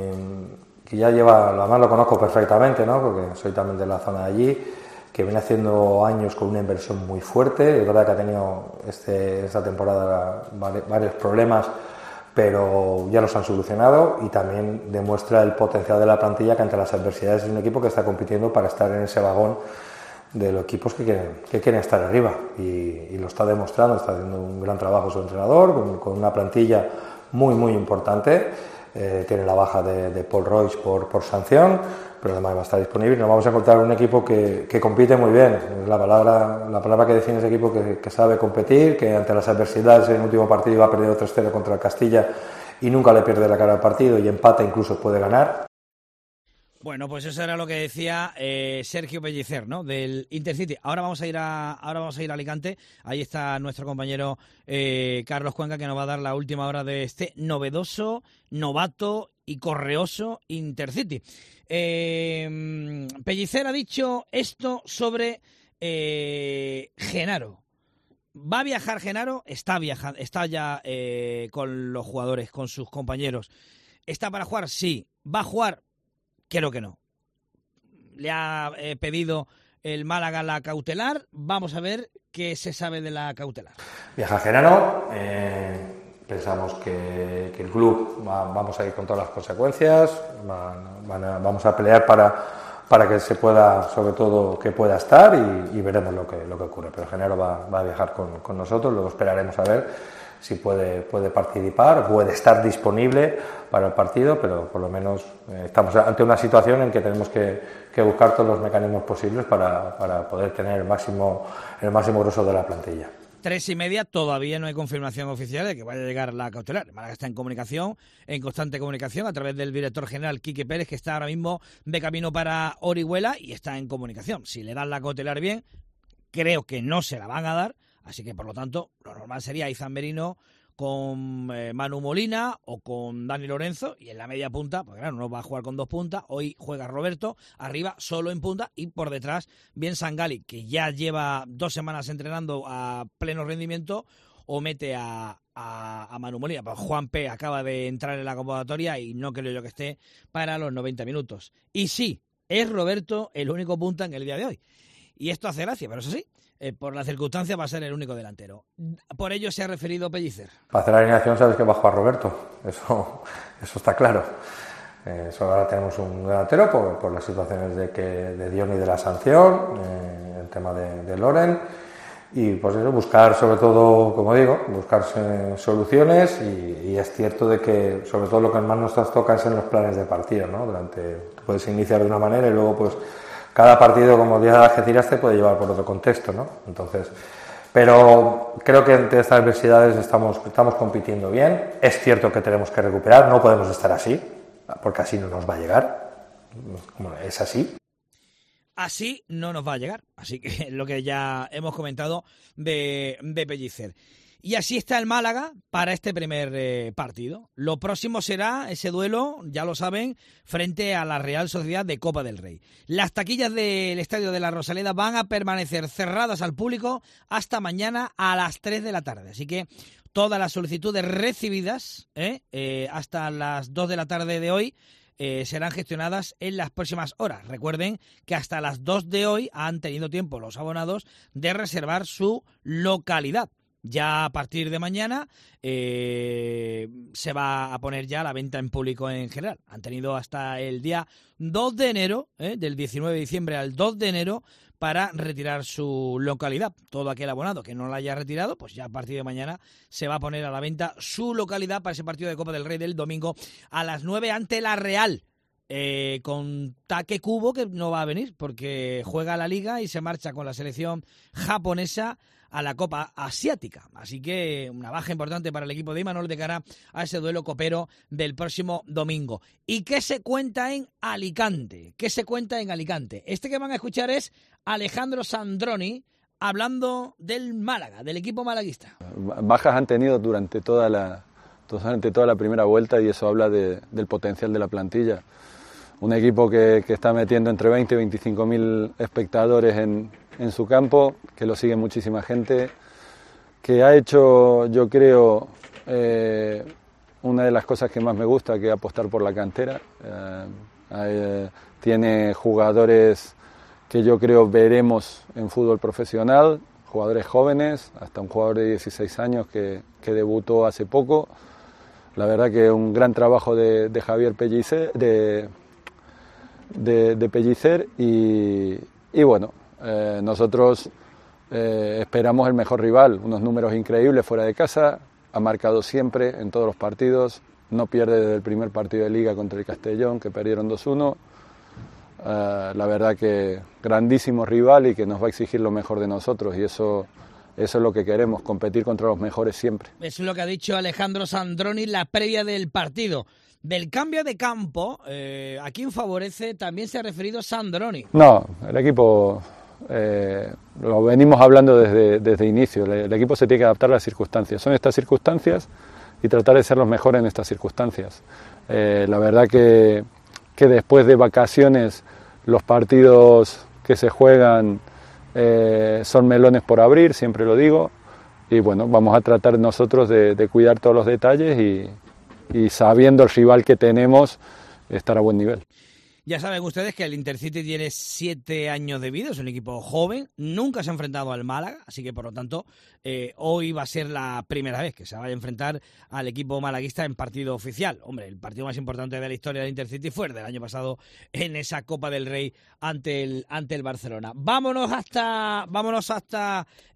ya lleva, además lo conozco perfectamente, ¿no? Porque soy también de la zona de allí, que viene haciendo años con una inversión muy fuerte. Es verdad que ha tenido esta temporada varios problemas, pero ya los han solucionado y también demuestra el potencial de la plantilla, que ante las adversidades es un equipo que está compitiendo para estar en ese vagón de los equipos que quieren estar arriba y lo está demostrando. Está haciendo un gran trabajo su entrenador con una plantilla muy importante. Tiene la baja de Paul Royce por sanción, pero además va a estar disponible y nos vamos a encontrar un equipo que compite muy bien. Es la palabra que define ese equipo, que sabe competir, que ante las adversidades en el último partido ha perdido 3-0 contra el Castilla y nunca le pierde la cara al partido, y empata, incluso puede ganar. Bueno, pues eso era lo que decía Sergio Pellicer, ¿no? Del Intercity. Ahora vamos a ir a Alicante. Ahí está nuestro compañero Carlos Cuenca, que nos va a dar la última hora de este novedoso, novato y correoso Intercity. Pellicer ha dicho esto sobre Genaro. ¿Va a viajar Genaro? Está ya con los jugadores, con sus compañeros. ¿Está para jugar? Sí. ¿Va a jugar? Creo que no. Le ha pedido el Málaga la cautelar. Vamos a ver qué se sabe de la cautelar. Viaja Genaro. Pensamos que el club vamos a ir con todas las consecuencias. Vamos a pelear para que se pueda, sobre todo, que pueda estar y veremos lo que ocurre. Pero Genaro va a viajar con nosotros. Luego esperaremos a ver si puede participar, puede estar disponible para el partido, pero por lo menos estamos ante una situación en que tenemos que buscar todos los mecanismos posibles para poder tener el máximo grueso de la plantilla. 3:30, todavía no hay confirmación oficial de que vaya a llegar la cautelar. Málaga está en comunicación, en constante comunicación, a través del director general Quique Pérez, que está ahora mismo de camino para Orihuela y está en comunicación. Si le dan la cautelar bien, creo que no se la van a dar, así que por lo tanto lo normal sería Izan Merino con Manu Molina o con Dani Lorenzo, y en la media punta, porque claro, no va a jugar con 2 puntas, hoy juega Roberto, arriba solo en punta, y por detrás bien Sangali, que ya lleva 2 semanas entrenando a pleno rendimiento, o mete a Manu Molina. Pues Juan P. acaba de entrar en la convocatoria y no creo yo que esté para los 90 minutos. Y sí, es Roberto el único punta en el día de hoy. Y esto hace gracia, pero eso sí, por las circunstancias va a ser el único delantero. Por ello se ha referido Pellicer. Para hacer la alineación sabes que va a jugar Roberto, eso está claro. Solo ahora tenemos un delantero por las situaciones de Dion y de la sanción, el tema de Loren, y pues eso, buscar sobre todo, como digo, buscarse soluciones, y es cierto de que sobre todo lo que más nos toca es en los planes de partido, ¿no? Puedes iniciar de una manera y luego pues cada partido, como ya Algeciras, te puede llevar por otro contexto, ¿no? Entonces, pero creo que entre estas adversidades estamos compitiendo bien. Es cierto que tenemos que recuperar, no podemos estar así, porque así no nos va a llegar. Es así. Así no nos va a llegar. Así que es lo que ya hemos comentado de Pellicer. Y así está el Málaga para este primer partido. Lo próximo será ese duelo, ya lo saben, frente a la Real Sociedad de Copa del Rey. Las taquillas del Estadio de la Rosaleda van a permanecer cerradas al público hasta mañana a las 3 de la tarde. Así que todas las solicitudes recibidas hasta las 2 de la tarde de hoy serán gestionadas en las próximas horas. Recuerden que hasta las 2 de hoy han tenido tiempo los abonados de reservar su localidad. Ya a partir de mañana se va a poner ya la venta en público en general. Han tenido hasta el día 2 de enero, del 19 de diciembre al 2 de enero, para retirar su localidad. Todo aquel abonado que no la haya retirado, pues ya a partir de mañana se va a poner a la venta su localidad para ese partido de Copa del Rey del domingo a las 9 ante la Real. Con Take Kubo, que no va a venir porque juega la Liga y se marcha con la selección japonesa a la Copa Asiática. Así que una baja importante para el equipo de Imanol de cara a ese duelo copero del próximo domingo. ¿Y qué se cuenta en Alicante? Este que van a escuchar es Alejandro Sandroni hablando del Málaga, del equipo malaguista. Bajas han tenido durante toda la primera vuelta, y eso habla del potencial de la plantilla. Un equipo que está metiendo entre 20 y 25.000 espectadores en su campo, que lo sigue muchísima gente, que ha hecho, yo creo, una de las cosas que más me gusta, que es apostar por la cantera. Tiene jugadores que yo creo veremos en fútbol profesional, jugadores jóvenes, hasta un jugador de 16 años que debutó hace poco. La verdad que un gran trabajo de Javier Pellicer, de Pellicer, y bueno, nosotros esperamos el mejor rival, unos números increíbles fuera de casa, ha marcado siempre en todos los partidos, no pierde desde el primer partido de Liga contra el Castellón, que perdieron 2-1. La verdad que grandísimo rival y que nos va a exigir lo mejor de nosotros, y eso es lo que queremos, competir contra los mejores siempre. Eso es lo que ha dicho Alejandro Sandroni la previa del partido. Del cambio de campo, ¿a quién favorece? También se ha referido Sandroni. No, el equipo, lo venimos hablando desde inicio, el equipo se tiene que adaptar a las circunstancias. Son estas circunstancias y tratar de ser los mejores en estas circunstancias. La verdad que después de vacaciones los partidos que se juegan son melones por abrir, siempre lo digo, y bueno, vamos a tratar nosotros de cuidar todos los detalles y sabiendo el rival que tenemos, estar a buen nivel. Ya saben ustedes que el Intercity tiene 7 años de vida, es un equipo joven, nunca se ha enfrentado al Málaga, así que por lo tanto hoy va a ser la primera vez que se vaya a enfrentar al equipo malaguista en partido oficial. Hombre, el partido más importante de la historia del Intercity fue el del año pasado en esa Copa del Rey ante el Barcelona. Vámonos hasta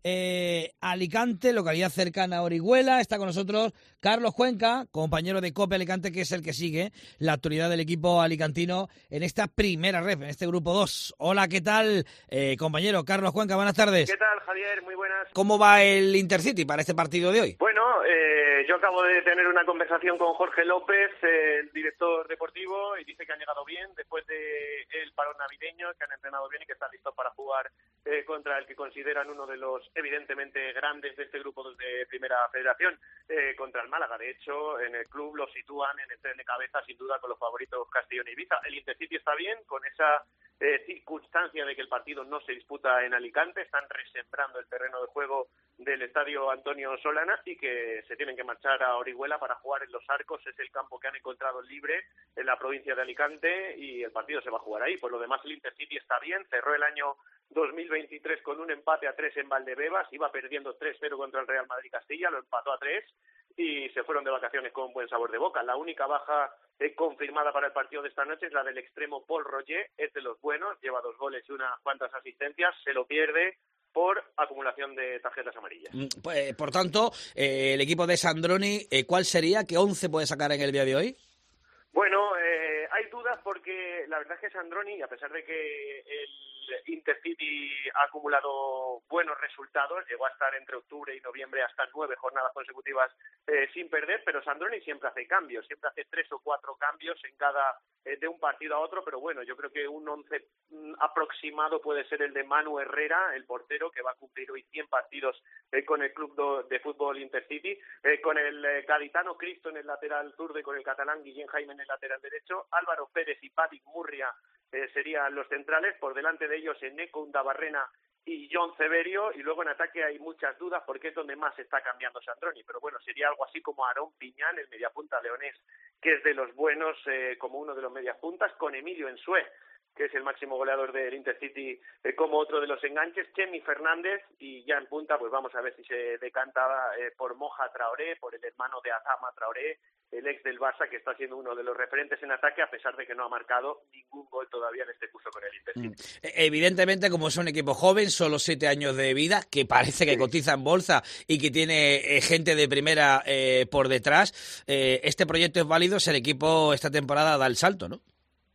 Alicante, localidad cercana a Orihuela. Está con nosotros Carlos Cuenca, compañero de COPE Alicante, que es el que sigue la actualidad del equipo alicantino en esta primera ref, en este grupo 2. Hola, ¿qué tal, compañero? Carlos Cuenca, buenas tardes. ¿Qué tal, Javier? Muy buenas. ¿Cómo va el Intercity para este partido de hoy? Bueno, yo acabo de tener una conversación con Jorge López, el director deportivo, y dice que han llegado bien después del parón navideño, que han entrenado bien y que están listos para jugar contra el que consideran uno de los evidentemente grandes de este grupo de Primera Federación, contra el Málaga. De hecho, en el club lo sitúan en el tren de cabeza, sin duda, con los favoritos Castellón y Ibiza. El Intercity está bien, con esa circunstancia de que el partido no se disputa en Alicante, están resembrando el terreno de juego del estadio Antonio Solana y que se tienen que marchar a Orihuela para jugar en Los Arcos. Es el campo que han encontrado libre en la provincia de Alicante y el partido se va a jugar ahí. Por lo demás, el Intercity está bien, cerró el año 2023 con un empate a 3 en Valdebebas, iba perdiendo 3-0 contra el Real Madrid Castilla, lo empató a 3 y se fueron de vacaciones con buen sabor de boca. La única baja confirmada para el partido de esta noche es la del extremo Paul Roger, es de los buenos, lleva 2 goles y unas cuantas asistencias, se lo pierde por acumulación de tarjetas amarillas. Pues, por tanto, el equipo de Sandroni, ¿cuál sería? ¿Qué 11 puede sacar en el día de hoy? Bueno, hay dudas porque la verdad es que Sandroni, a pesar de que el Intercity ha acumulado buenos resultados, llegó a estar entre octubre y noviembre hasta 9 jornadas consecutivas sin perder, pero Sandroni siempre hace cambios, siempre hace 3 o 4 cambios en cada de un partido a otro, pero bueno, yo creo que un 11 aproximado puede ser el de Manu Herrera, el portero, que va a cumplir hoy 100 partidos con el club de fútbol Intercity, con el gaditano Cristo en el lateral zurdo y con el catalán Guillén Jaime en el lateral derecho, Álvaro Pérez y Patrick Murria serían los centrales, por delante de ellos Eneco Undabarrena y John Severio, y luego en ataque hay muchas dudas porque es donde más está cambiando Sandroni, pero bueno, sería algo así como Aarón Piñán, el mediapunta leonés, que es de los buenos, como uno de los mediapuntas, con Emilio Ensue, que es el máximo goleador del Intercity, como otro de los enganches, Chemi Fernández, y ya en punta, pues vamos a ver si se decanta por Moja Traoré, por el hermano de Adama Traoré, el ex del Barça, que está siendo uno de los referentes en ataque, a pesar de que no ha marcado ningún gol todavía en este curso con el Intercity. Evidentemente, como es un equipo joven, solo 7 años de vida, que parece que cotiza en bolsa y que tiene gente de primera por detrás, este proyecto es válido si el equipo esta temporada da el salto, ¿no?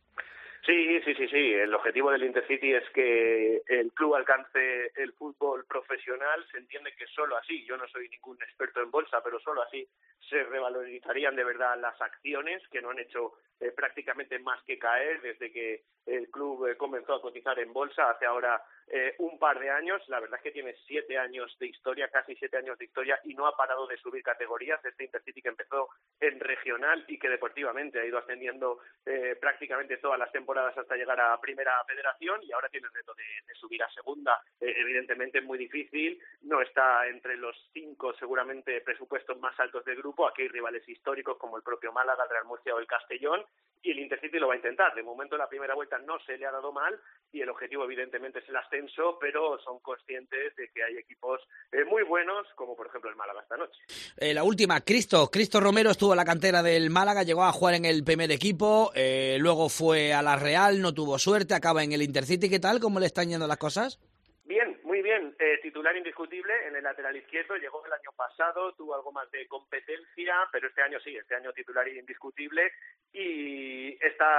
Sí. El objetivo del Intercity es que el club alcance el fútbol profesional. Se entiende que solo así, yo no soy ningún experto en bolsa, pero solo así se revalorizarían de verdad las acciones, que no han hecho prácticamente más que caer desde que el club comenzó a cotizar en bolsa hace ahora un par de años. La verdad es que tiene 7 años de historia, casi 7 años de historia, y no ha parado de subir categorías. Este Intercity que empezó en regional y que deportivamente ha ido ascendiendo prácticamente todas las temporadas hasta llegar a Primera Federación, y ahora tiene el reto de subir a Segunda. Evidentemente es muy difícil, no está entre los 5 seguramente presupuestos más altos del grupo. Aquí hay rivales históricos como el propio Málaga, el Real Murcia o el Castellón, y el Intercity lo va a intentar. De momento en la primera vuelta no se le ha dado mal y el objetivo evidentemente es el ascenso, pero son conscientes de que hay equipos muy buenos, como por ejemplo el Málaga esta noche. La última, Cristo Romero estuvo en la cantera del Málaga, llegó a jugar en el primer equipo, luego fue a la Real, no tuvo suerte, acaba en el Intercity. ¿Qué tal? ¿Cómo le están yendo las cosas? Bien, muy bien. Titular indiscutible en el lateral izquierdo, llegó el año pasado, tuvo algo más de competencia, pero este año titular indiscutible y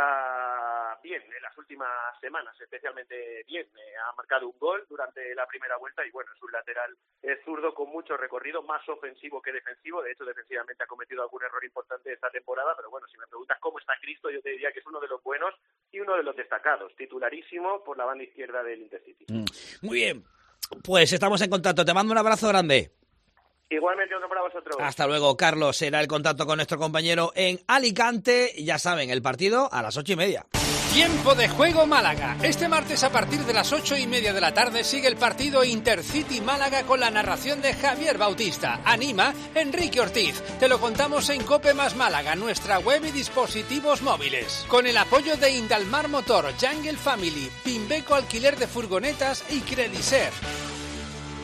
está bien en las últimas semanas, especialmente bien. Ha marcado un gol durante la primera vuelta y bueno, es un lateral zurdo con mucho recorrido, más ofensivo que defensivo. De hecho, defensivamente ha cometido algún error importante esta temporada, pero bueno, si me preguntas cómo está Cristo, yo te diría que es uno de los buenos y uno de los destacados, titularísimo por la banda izquierda del Intercity. Muy bien, pues estamos en contacto. Te mando un abrazo grande. Igualmente otro para vosotros. Hasta luego, Carlos. Será el contacto con nuestro compañero en Alicante. Ya saben, el partido a las 8:30. Tiempo de juego Málaga. Este martes a partir de las 8:30 de la tarde sigue el partido Intercity Málaga con la narración de Javier Bautista. Anima Enrique Ortiz. Te lo contamos en COPE más Málaga, nuestra web y dispositivos móviles. Con el apoyo de Indalmar Motor, Jungle Family, Pimbeco Alquiler de Furgonetas y Crediser.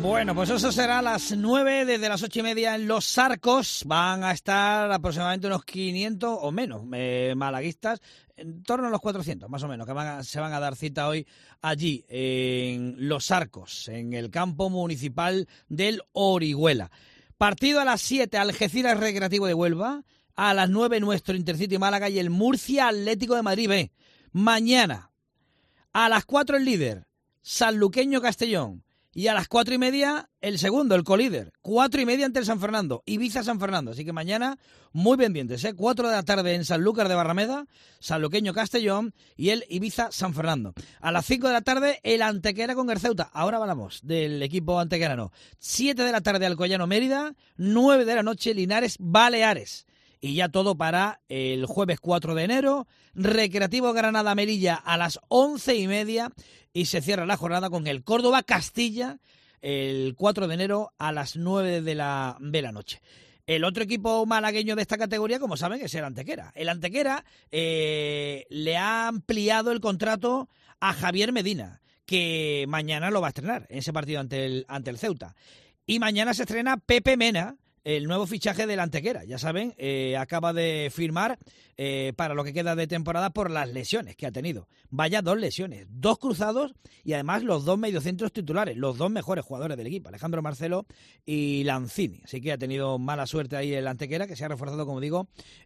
Bueno, pues eso será a las 9, desde las 8:30 en Los Arcos. Van a estar aproximadamente unos 500 o menos malaguistas, en torno a los 400 más o menos, que se van a dar cita hoy allí en Los Arcos, en el campo municipal del Orihuela. Partido a las 7, Algeciras Recreativo de Huelva. A las 9, nuestro Intercity Málaga y el Murcia Atlético de Madrid B. Mañana, a las 4 el líder, Sanluqueño Castellón. Y a las 4:30 el segundo, el colíder. 4:30 ante el San Fernando, Ibiza-San Fernando. Así que mañana muy pendientes, 4 de la tarde en Sanlúcar de Barrameda, Sanluqueño Castellón y el Ibiza-San Fernando. A las 5 de la tarde el Antequera con el Ceuta. Ahora hablamos del equipo antequerano. 7 de la tarde Alcoyano Mérida, 9 de la noche Linares Baleares. Y ya todo para el jueves 4 de enero, Recreativo Granada Melilla a las 11:30 y se cierra la jornada con el Córdoba Castilla el 4 de enero a las 9 de la noche. El otro equipo malagueño de esta categoría, como saben, es el Antequera. El Antequera le ha ampliado el contrato a Javier Medina, que mañana lo va a estrenar en ese partido ante el Ceuta. Y mañana se estrena Pepe Mena, el nuevo fichaje del Antequera. Ya saben, acaba de firmar para lo que queda de temporada por las lesiones que ha tenido. Vaya 2 lesiones, 2 cruzados y además los 2 mediocentros titulares, los 2 mejores jugadores del equipo, Alejandro Marcelo y Lanzini. Así que ha tenido mala suerte ahí el Antequera, que se ha reforzado, como digo,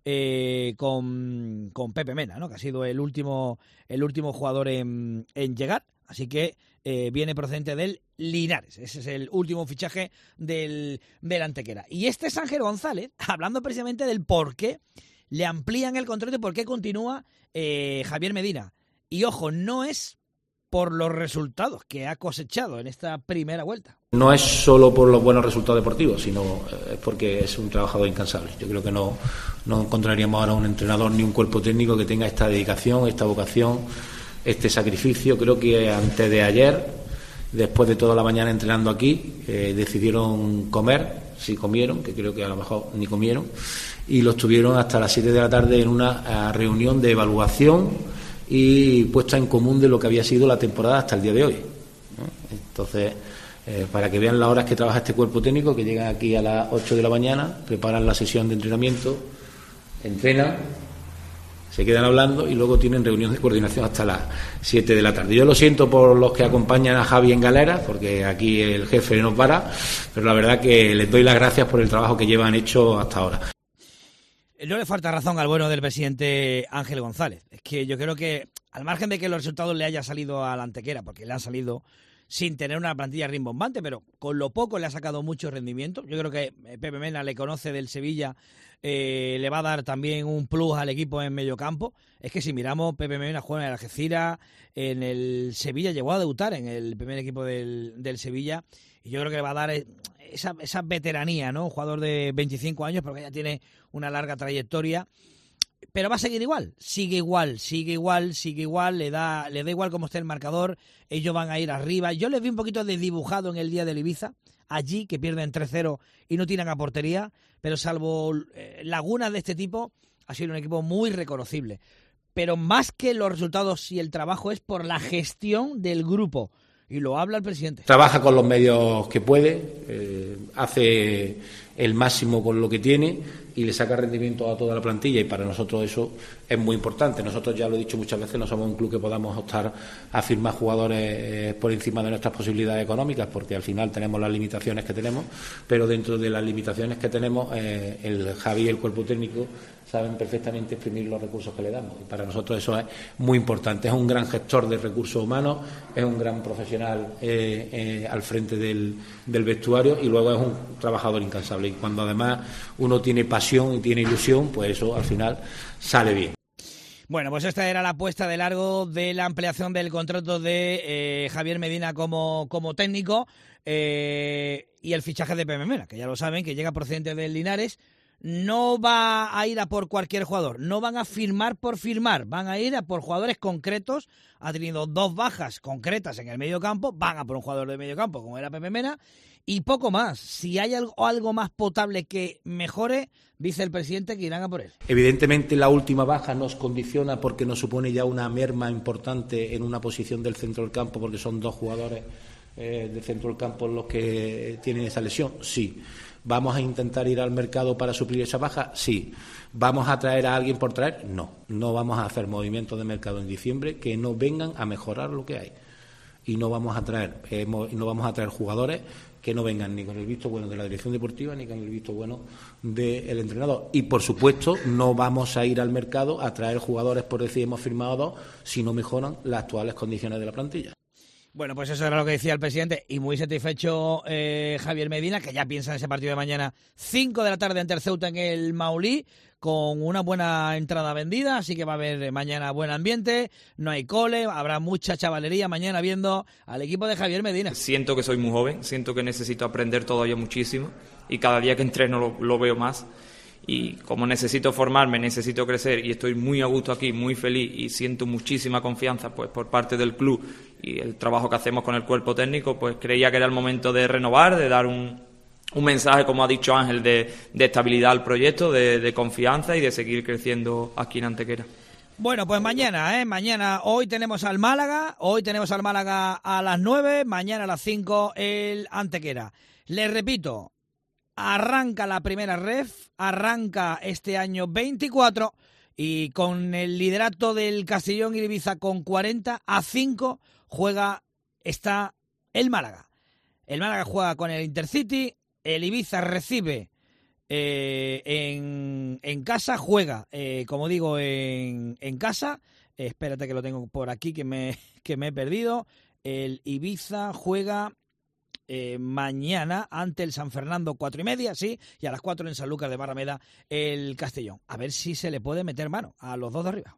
con Pepe Mena, ¿no? Que ha sido el último jugador en llegar. Así que viene procedente del Linares. Ese es el último fichaje del Antequera. Y este es Ángel González, hablando precisamente del por qué le amplían el contrato y por qué continúa Javier Medina. Y ojo, no es por los resultados que ha cosechado en esta primera vuelta. No es solo por los buenos resultados deportivos, sino porque es un trabajador incansable. Yo creo que no encontraríamos ahora un entrenador ni un cuerpo técnico que tenga esta dedicación, esta vocación, este sacrificio. Creo que antes de ayer, después de toda la mañana entrenando aquí, decidieron comer, sí comieron, que creo que a lo mejor ni comieron, y los tuvieron hasta las 7 de la tarde en una reunión de evaluación y puesta en común de lo que había sido la temporada hasta el día de hoy, ¿no? Entonces, para que vean las horas que trabaja este cuerpo técnico, que llegan aquí a las 8 de la mañana, preparan la sesión de entrenamiento, entrenan, se quedan hablando y luego tienen reunión de coordinación hasta las 7 de la tarde. Yo lo siento por los que acompañan a Javi en galera, porque aquí el jefe no para, pero la verdad que les doy las gracias por el trabajo que llevan hecho hasta ahora. No le falta razón al bueno del presidente Ángel González. Es que yo creo que, al margen de que los resultados le haya salido a la Antequera, porque le han salido sin tener una plantilla rimbombante, pero con lo poco le ha sacado mucho rendimiento. Yo creo que Pepe Mena le conoce del Sevilla, le va a dar también un plus al equipo en medio campo. Es que si miramos, Pepe Mena juega en el Algeciras, en el Sevilla, llegó a debutar en el primer equipo del Sevilla, y yo creo que le va a dar esa veteranía, ¿no? Un jugador de 25 años, porque ya tiene una larga trayectoria. Pero va a seguir igual, sigue igual, le da igual cómo esté el marcador, ellos van a ir arriba. Yo les vi un poquito de dibujado en el día del Ibiza, allí, que pierden 3-0 y no tiran a portería, pero salvo lagunas de este tipo, ha sido un equipo muy reconocible. Pero más que los resultados y el trabajo es por la gestión del grupo, y lo habla el presidente. Trabaja con los medios que puede, hace el máximo con lo que tiene y le saca rendimiento a toda la plantilla, y para nosotros eso es muy importante. Nosotros, ya lo he dicho muchas veces, no somos un club que podamos optar a firmar jugadores por encima de nuestras posibilidades económicas, porque al final tenemos las limitaciones que tenemos, pero dentro de las limitaciones que tenemos, el Javi y el cuerpo técnico saben perfectamente exprimir los recursos que le damos, y para nosotros eso es muy importante. Es un gran gestor de recursos humanos, es un gran profesional al frente del vestuario, y luego es un trabajador incansable, y cuando además uno tiene pasión y tiene ilusión, pues eso al final sale bien. Bueno, pues esta era la puesta de largo de la ampliación del contrato de Javier Medina como técnico, y el fichaje de Pepe Mena, que ya lo saben, que llega procedente del Linares. No va a ir a por cualquier jugador, no van a firmar por firmar, van a ir a por jugadores concretos. Ha tenido 2 bajas concretas en el medio campo, van a por un jugador de medio campo como era Pepe Mena, y poco más. Si hay algo más potable que mejore, dice el presidente que irán a por él. Evidentemente la última baja nos condiciona porque nos supone ya una merma importante en una posición del centro del campo, porque son 2 jugadores del centro del campo los que tienen esa lesión? Sí. ¿Vamos a intentar ir al mercado para suplir esa baja? Sí. ¿Vamos a traer a alguien por traer? No. No vamos a hacer movimientos de mercado en diciembre que no vengan a mejorar lo que hay. Y no vamos a traer jugadores que no vengan ni con el visto bueno de la dirección deportiva ni con el visto bueno del entrenador. Y, por supuesto, no vamos a ir al mercado a traer jugadores por decir hemos firmado 2 si no mejoran las actuales condiciones de la plantilla. Bueno, pues eso era lo que decía el presidente y muy satisfecho Javier Medina, que ya piensa en ese partido de mañana, 5 de la tarde ante el Ceuta en el Maulí, con una buena entrada vendida, así que va a haber mañana buen ambiente, no hay cole, habrá mucha chavalería mañana viendo al equipo de Javier Medina. Siento que soy muy joven, siento que necesito aprender todavía muchísimo y cada día que entreno lo veo más. Y como necesito formarme, necesito crecer y estoy muy a gusto aquí, muy feliz y siento muchísima confianza pues por parte del club y el trabajo que hacemos con el cuerpo técnico, pues creía que era el momento de renovar, de dar un mensaje, como ha dicho Ángel, de estabilidad al proyecto, de confianza y de seguir creciendo aquí en Antequera. Bueno, pues mañana, hoy tenemos al Málaga a las 9, mañana a las 5 el Antequera. Les repito, arranca la primera ref, arranca este año 24 y con el liderato del Castellón y Ibiza con 40-5 está el Málaga. El Málaga juega con el Intercity, el Ibiza recibe en casa, juega, como digo, en casa. Espérate que lo tengo por aquí que me he perdido. El Ibiza juega mañana ante el San Fernando 4:30, sí, y a las 4 en Sanlúcar de Barrameda el Castellón. A ver si se le puede meter mano a los dos de arriba.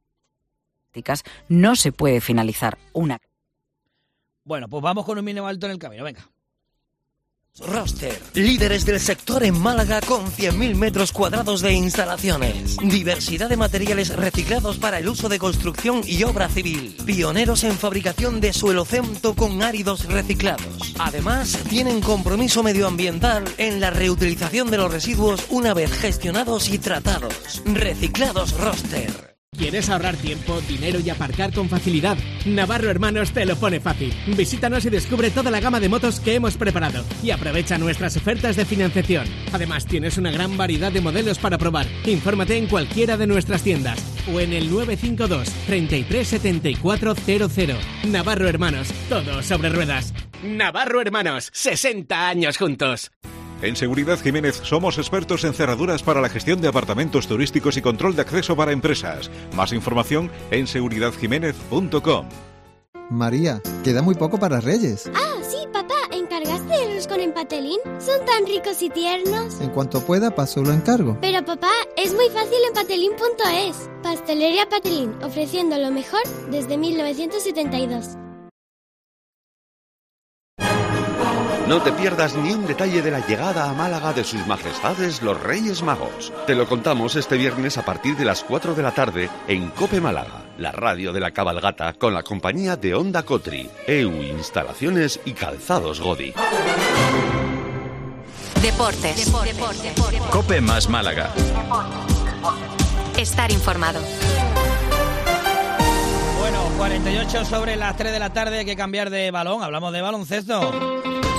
No se puede finalizar una. Bueno, pues vamos con un mínimo alto en el camino, venga. Roster, líderes del sector en Málaga con 100.000 metros cuadrados de instalaciones. Diversidad de materiales reciclados para el uso de construcción y obra civil. Pioneros en fabricación de suelocemento con áridos reciclados. Además, tienen compromiso medioambiental en la reutilización de los residuos una vez gestionados y tratados. Reciclados Roster. ¿Quieres ahorrar tiempo, dinero y aparcar con facilidad? Navarro Hermanos te lo pone fácil. Visítanos y descubre toda la gama de motos que hemos preparado y aprovecha nuestras ofertas de financiación. Además, tienes una gran variedad de modelos para probar. Infórmate en cualquiera de nuestras tiendas o en el 952 33 74 00. Navarro Hermanos, todo sobre ruedas. Navarro Hermanos, 60 años juntos. En Seguridad Jiménez somos expertos en cerraduras para la gestión de apartamentos turísticos y control de acceso para empresas. Más información en seguridadjiménez.com. María, queda muy poco para Reyes. Ah, sí, papá, ¿encargaste los con Empatelín? Son tan ricos y tiernos. En cuanto pueda, paso lo encargo. Pero papá, es muy fácil en patelín.es. Pastelería Patelín, ofreciendo lo mejor desde 1972. No te pierdas ni un detalle de la llegada a Málaga de sus majestades los Reyes Magos. Te lo contamos este viernes a partir de las 4 de la tarde en COPE Málaga, la radio de la cabalgata con la compañía de Honda Cotri, EU Instalaciones y Calzados Godi. Deportes. COPE más Málaga. Estar informado. Bueno, 48 sobre las 3 de la tarde, hay que cambiar de balón. Hablamos de baloncesto.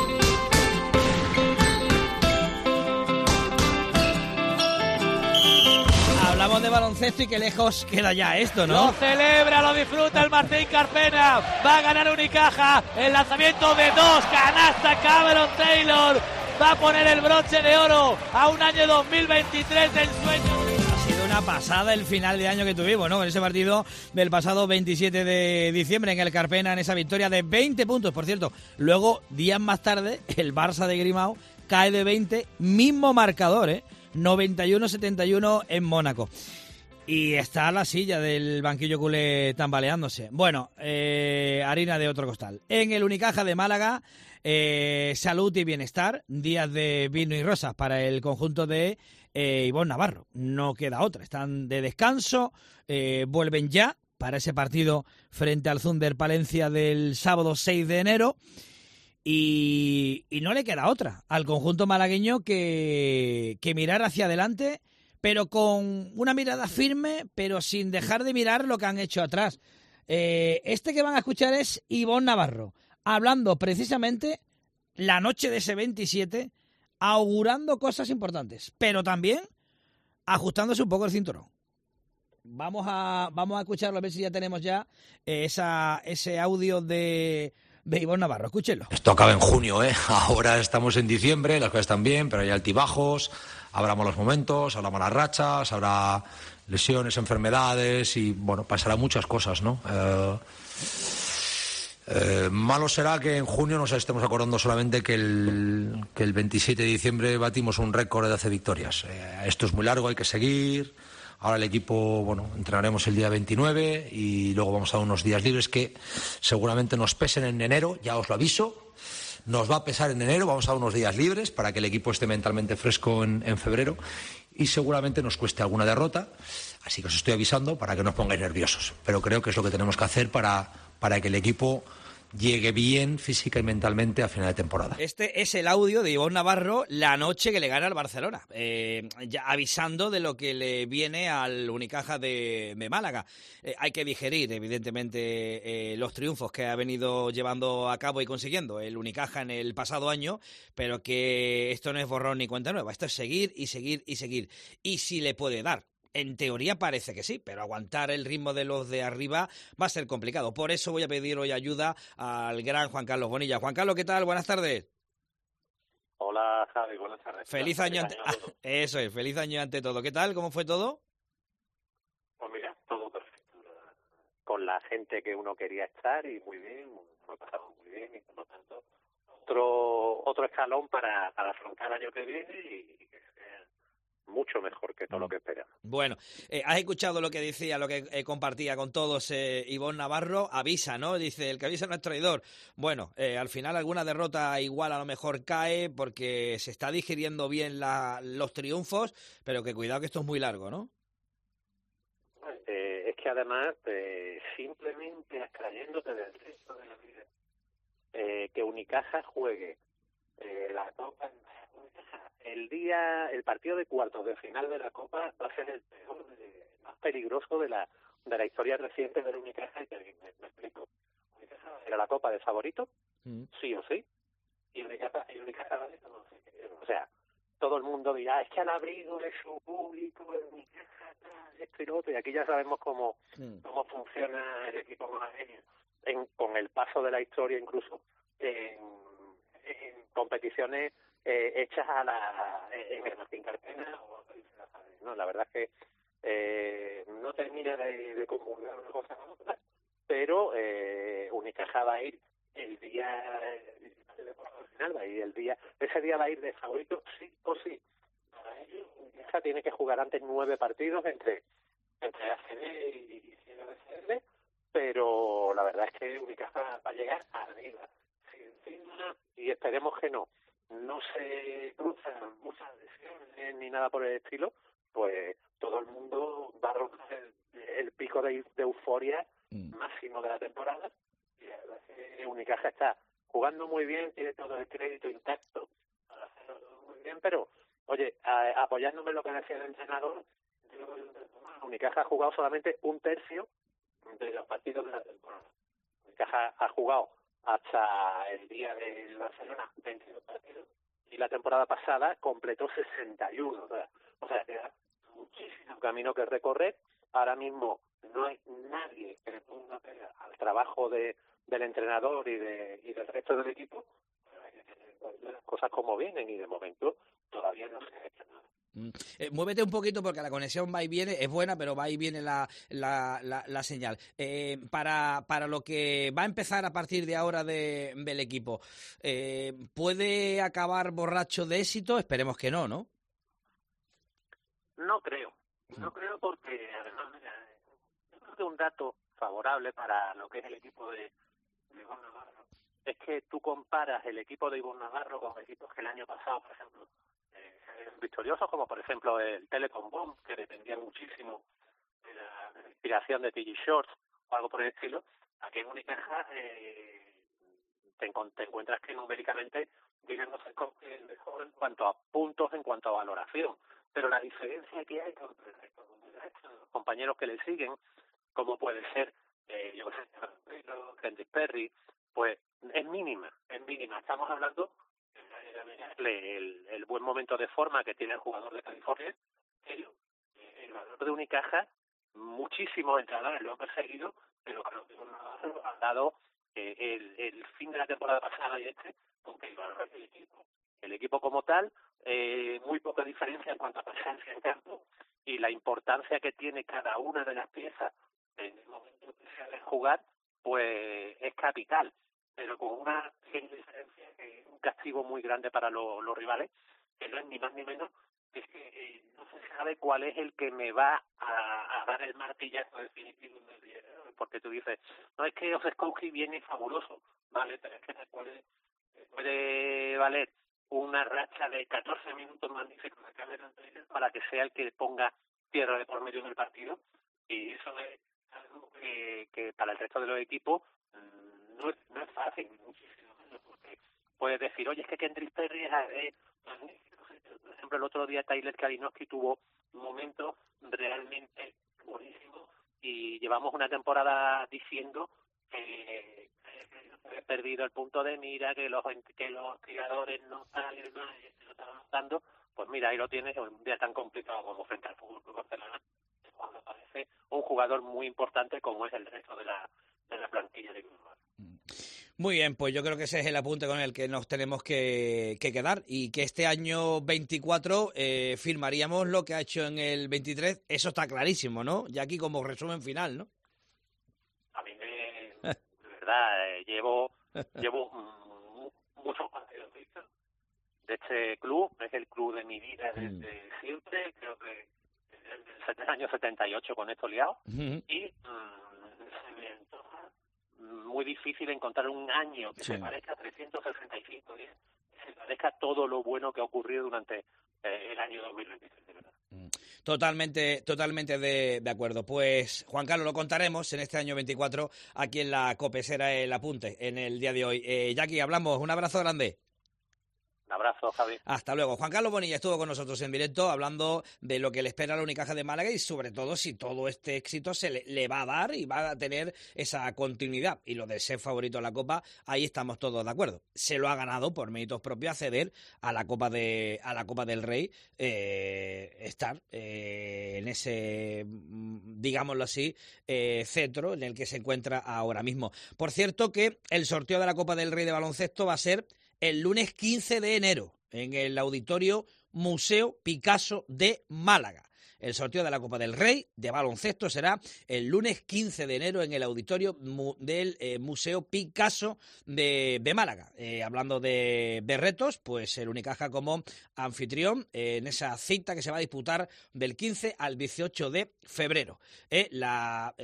Hablamos de baloncesto y qué lejos queda ya esto, ¿no? Lo celebra, lo disfruta el Martín Carpena. Va a ganar Unicaja. El lanzamiento de 2, canasta Cameron Taylor. Va a poner el broche de oro a un año 2023 del sueño. Ha sido una pasada el final de año que tuvimos, ¿no? En ese partido del pasado 27 de diciembre en el Carpena, en esa victoria de 20 puntos. Por cierto, luego, días más tarde, el Barça de Grimao cae de 20, mismo marcador, 91-71 en Mónaco. Y está la silla del banquillo culé tambaleándose. Bueno, harina de otro costal. En el Unicaja de Málaga, salud y bienestar, días de vino y rosas para el conjunto de Ivonne Navarro. No queda otra, están de descanso, vuelven ya para ese partido frente al Thunder Palencia del sábado 6 de enero. Y no le queda otra al conjunto malagueño que mirar hacia adelante, pero con una mirada firme, pero sin dejar de mirar lo que han hecho atrás. Este que van a escuchar es Ivonne Navarro, hablando precisamente la noche de ese 27, augurando cosas importantes, pero también ajustándose un poco el cinturón. Vamos a escucharlo, a ver si ya tenemos ya ese audio de Ivonne Navarro. Escúchenlo. Esto acaba en junio, ¿eh? Ahora estamos en diciembre, las cosas están bien, pero hay altibajos, habrá malos momentos, habrá malas rachas, habrá lesiones, enfermedades y, bueno, pasará muchas cosas, ¿no? Malo será que en junio nos estemos acordando solamente que el 27 de diciembre batimos un récord de 12 victorias. Esto es muy largo, hay que seguir. Ahora el equipo, bueno, entrenaremos el día 29 y luego vamos a dar unos días libres que seguramente nos pesen en enero, ya os lo aviso. Nos va a pesar en enero, vamos a dar unos días libres para que el equipo esté mentalmente fresco en febrero y seguramente nos cueste alguna derrota. Así que os estoy avisando para que no os pongáis nerviosos. Pero creo que es lo que tenemos que hacer para que el equipo llegue bien física y mentalmente a final de temporada. Este es el audio de Ivonne Navarro la noche que le gana al Barcelona, ya avisando de lo que le viene al Unicaja de Málaga. Hay que digerir, evidentemente, los triunfos que ha venido llevando a cabo y consiguiendo el Unicaja en el pasado año, pero que esto no es borrón ni cuenta nueva, esto es seguir y seguir y seguir. Y si le puede dar. En teoría parece que sí, pero aguantar el ritmo de los de arriba va a ser complicado. Por eso voy a pedir hoy ayuda al gran Juan Carlos Bonilla. Juan Carlos, ¿qué tal? Buenas tardes. Hola, Javi, buenas tardes. Feliz año eso es, feliz año ante todo. ¿Qué tal? ¿Cómo fue todo? Pues mira, todo perfecto. Con la gente que uno quería estar y muy bien, me ha pasado muy bien y por lo tanto otro escalón para afrontar el año que viene y que sea mucho mejor que todo lo que esperamos. Bueno, has escuchado lo que decía, lo que compartía con todos Ivonne Navarro, avisa, ¿no? Dice, el que avisa no es traidor. Bueno, al final alguna derrota igual a lo mejor cae porque se está digiriendo bien los triunfos, pero que cuidado que esto es muy largo, ¿no? Es que además, simplemente extrayéndote del resto de la vida, que Unicaja juegue la Copa el partido de cuartos de final de la Copa va a ser el peor, más peligroso de la historia reciente del Unicaja. Me explico. Unicaja era la Copa de favorito, sí o sí, y Unicaja va a ser no sé qué. O sea, todo el mundo dirá, es que al abrigo de su público, el Unicaja, esto y lo otro, y aquí ya sabemos cómo funciona el equipo malagueño con el paso de la historia, incluso en competiciones hechas en el Martín Carpena. No, la verdad es que no termina de comulgar una cosa con otra, pero Unicaja va a ir el día final, va a ir ese día va a ir de favorito sí o sí. Para ello Unicaja tiene que jugar antes 9 partidos entre ACB y CBCL, pero la verdad es que Unicaja va a llegar arriba, y esperemos que no se cruzan muchas lesiones ni nada por el estilo, pues todo el mundo va a romper el pico de euforia máximo de la temporada. Y la verdad es que Unicaja está jugando muy bien, tiene todo el crédito intacto para hacerlo muy bien, pero oye, apoyándome en lo que decía el entrenador, Unicaja ha jugado solamente un tercio de los partidos de la temporada. Unicaja ha jugado hasta el día del Barcelona 22 partidos y la temporada pasada completó 61. O sea, queda muchísimo camino que recorrer. Ahora mismo no hay nadie que le ponga pega al trabajo del entrenador y del resto del equipo, pero hay que tener las cosas como vienen y de momento todavía no se ha hecho nada. Muévete un poquito porque la conexión va y viene, es buena, pero va y viene la señal. Para lo que va a empezar a partir de ahora del equipo, ¿puede acabar borracho de éxito? Esperemos que no, ¿no? No creo porque además, yo creo que un dato favorable para lo que es el equipo de Ivonne Navarro es que tú comparas el equipo de Ivonne Navarro con equipos que el año pasado, por ejemplo, victoriosos, como por ejemplo el Telecom Bomb, que dependía muchísimo de la inspiración de TG Shorts o algo por el estilo. Aquí en Unicaja te encuentras que numéricamente, digamos, es mejor en cuanto a puntos, en cuanto a valoración, pero la diferencia que hay con el resto de los compañeros que le siguen, como puede ser Kendrick Perry, pues es mínima. Estamos hablando el buen momento de forma que tiene el jugador de California, pero el valor de Unicaja, muchísimos entrenadores lo han perseguido, pero creo que ha dado el fin de la temporada pasada y porque el valor del equipo. El equipo como tal, muy poca diferencia en cuanto a presencia en campo y la importancia que tiene cada una de las piezas en el momento que se ha de jugar, pues es capital, pero con una diferencia, un castigo muy grande para los rivales, que no es ni más ni menos, es que no se sabe cuál es el que me va a dar el martillazo definitivo, porque tú dices, no, es que Oskowski viene fabuloso, vale, pero es que puede valer una racha de 14 minutos magníficos de Cameron Taylor para que sea el que ponga tierra de por medio en el partido, y eso es algo que para el resto de los equipos no es fácil, muchísimo menos, porque puedes decir, oye, es que Kendrick Perry es magnífico. Por ejemplo, el otro día Tyler Kalinowski tuvo momentos realmente buenísimos y llevamos una temporada diciendo que he perdido el punto de mira, que los tiradores no salen más, no estaban dando. Pues mira, ahí lo tienes, en un día tan complicado como frente al Fútbol Club Barcelona, cuando aparece un jugador muy importante como es el resto de la plantilla de Club. Muy bien, pues yo creo que ese es el apunte con el que nos tenemos que quedar, y que este año 24 firmaríamos lo que ha hecho en el 23, eso está clarísimo, ¿no? Ya aquí como resumen final, ¿no? A mí de verdad, llevo muchos partidos vistos de este club, es el club de mi vida desde siempre, creo que desde el año 78 con esto liado, y se me antoja muy difícil encontrar un año que se parezca a 365 días, que se parezca a todo lo bueno que ha ocurrido durante el año 2023, de verdad. Totalmente de acuerdo. Pues, Juan Carlos, lo contaremos en este año 24 aquí en la COPE, será el apunte en el día de hoy. Jackie, hablamos, un abrazo grande. Un abrazo, Javi. Hasta luego. Juan Carlos Bonilla estuvo con nosotros en directo hablando de lo que le espera a la Unicaja de Málaga y sobre todo si todo este éxito se le va a dar y va a tener esa continuidad. Y lo de ser favorito a la Copa, ahí estamos todos de acuerdo. Se lo ha ganado por méritos propios acceder a la Copa del Rey, estar en ese, digámoslo así, centro en el que se encuentra ahora mismo. Por cierto que el sorteo de la Copa del Rey de baloncesto va a ser el lunes 15 de enero en el Auditorio Museo Picasso de Málaga. El sorteo de la Copa del Rey de baloncesto será el lunes 15 de enero en el auditorio del Museo Picasso de Málaga. Hablando de retos, pues el Unicaja como anfitrión en esa cita que se va a disputar del 15 al 18 de febrero. La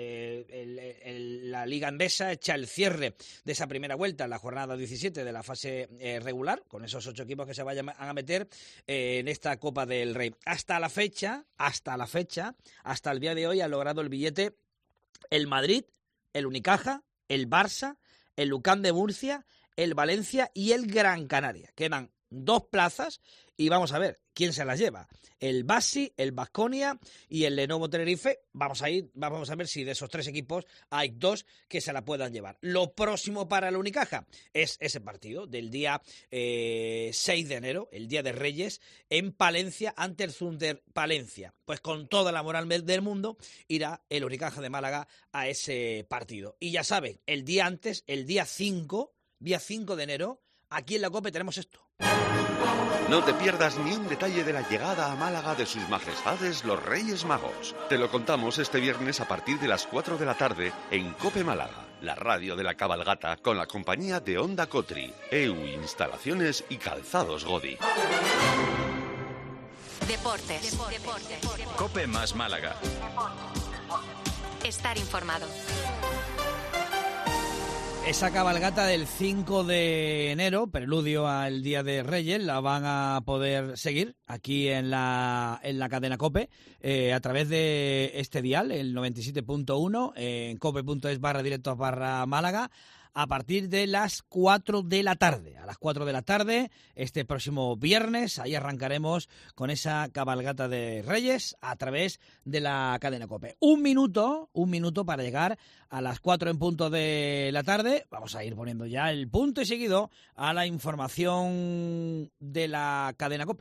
Liga Endesa echa el cierre de esa primera vuelta en la jornada 17 de la fase regular, con esos 8 equipos que se vayan a meter en esta Copa del Rey. Hasta la fecha, hasta el día de hoy, ha logrado el billete el Madrid, el Unicaja, el Barça, el UCAM de Murcia, el Valencia y el Gran Canaria. Quedan 2 plazas y vamos a ver quién se las lleva. El Bassi, el Baskonia y el Lenovo Tenerife. Vamos a ver si de esos 3 equipos hay 2 que se la puedan llevar. Lo próximo para el Unicaja es ese partido del día 6 de enero, el Día de Reyes, en Palencia, ante el Thunder Palencia. Pues con toda la moral del mundo irá el Unicaja de Málaga a ese partido. Y ya saben, el día antes, el día 5 de enero, aquí en la COPE tenemos esto. No te pierdas ni un detalle de la llegada a Málaga de sus majestades los Reyes Magos. Te lo contamos este viernes a partir de las 4 de la tarde en COPE Málaga, la radio de la cabalgata con la compañía de Onda Cotri, EU Instalaciones y Calzados Godi. Deportes. COPE más Málaga. Estar informado. Esa cabalgata del 5 de enero, preludio al Día de Reyes, la van a poder seguir aquí en la cadena COPE a través de este dial, el 97.1, en cope.es /directos/Málaga. a partir de las 4 de la tarde. A las 4 de la tarde, este próximo viernes, ahí arrancaremos con esa cabalgata de Reyes a través de la cadena COPE. Un minuto para llegar a las 4 en punto de la tarde. Vamos a ir poniendo ya el punto y seguido a la información de la cadena COPE.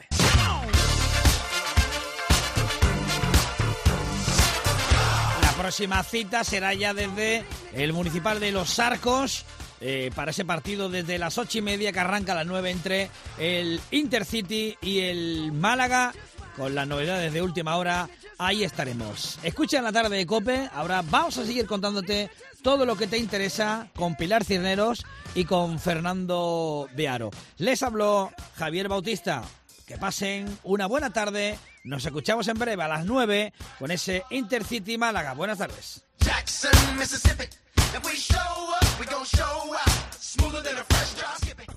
La próxima cita será ya desde el Municipal de Los Arcos, para ese partido desde las 8:30 que arranca a las 9 entre el Intercity y el Málaga, con las novedades de última hora. Ahí estaremos. Escucha en la tarde de COPE. Ahora vamos a seguir contándote todo lo que te interesa con Pilar Cisneros y con Fernando de Aro. Les habló Javier Bautista. Que pasen una buena tarde. Nos escuchamos en breve a las 9 con ese Intercity Málaga. Buenas tardes. Jackson, Mississippi. If we show up, we gon' show out. Smoother than a fresh drop.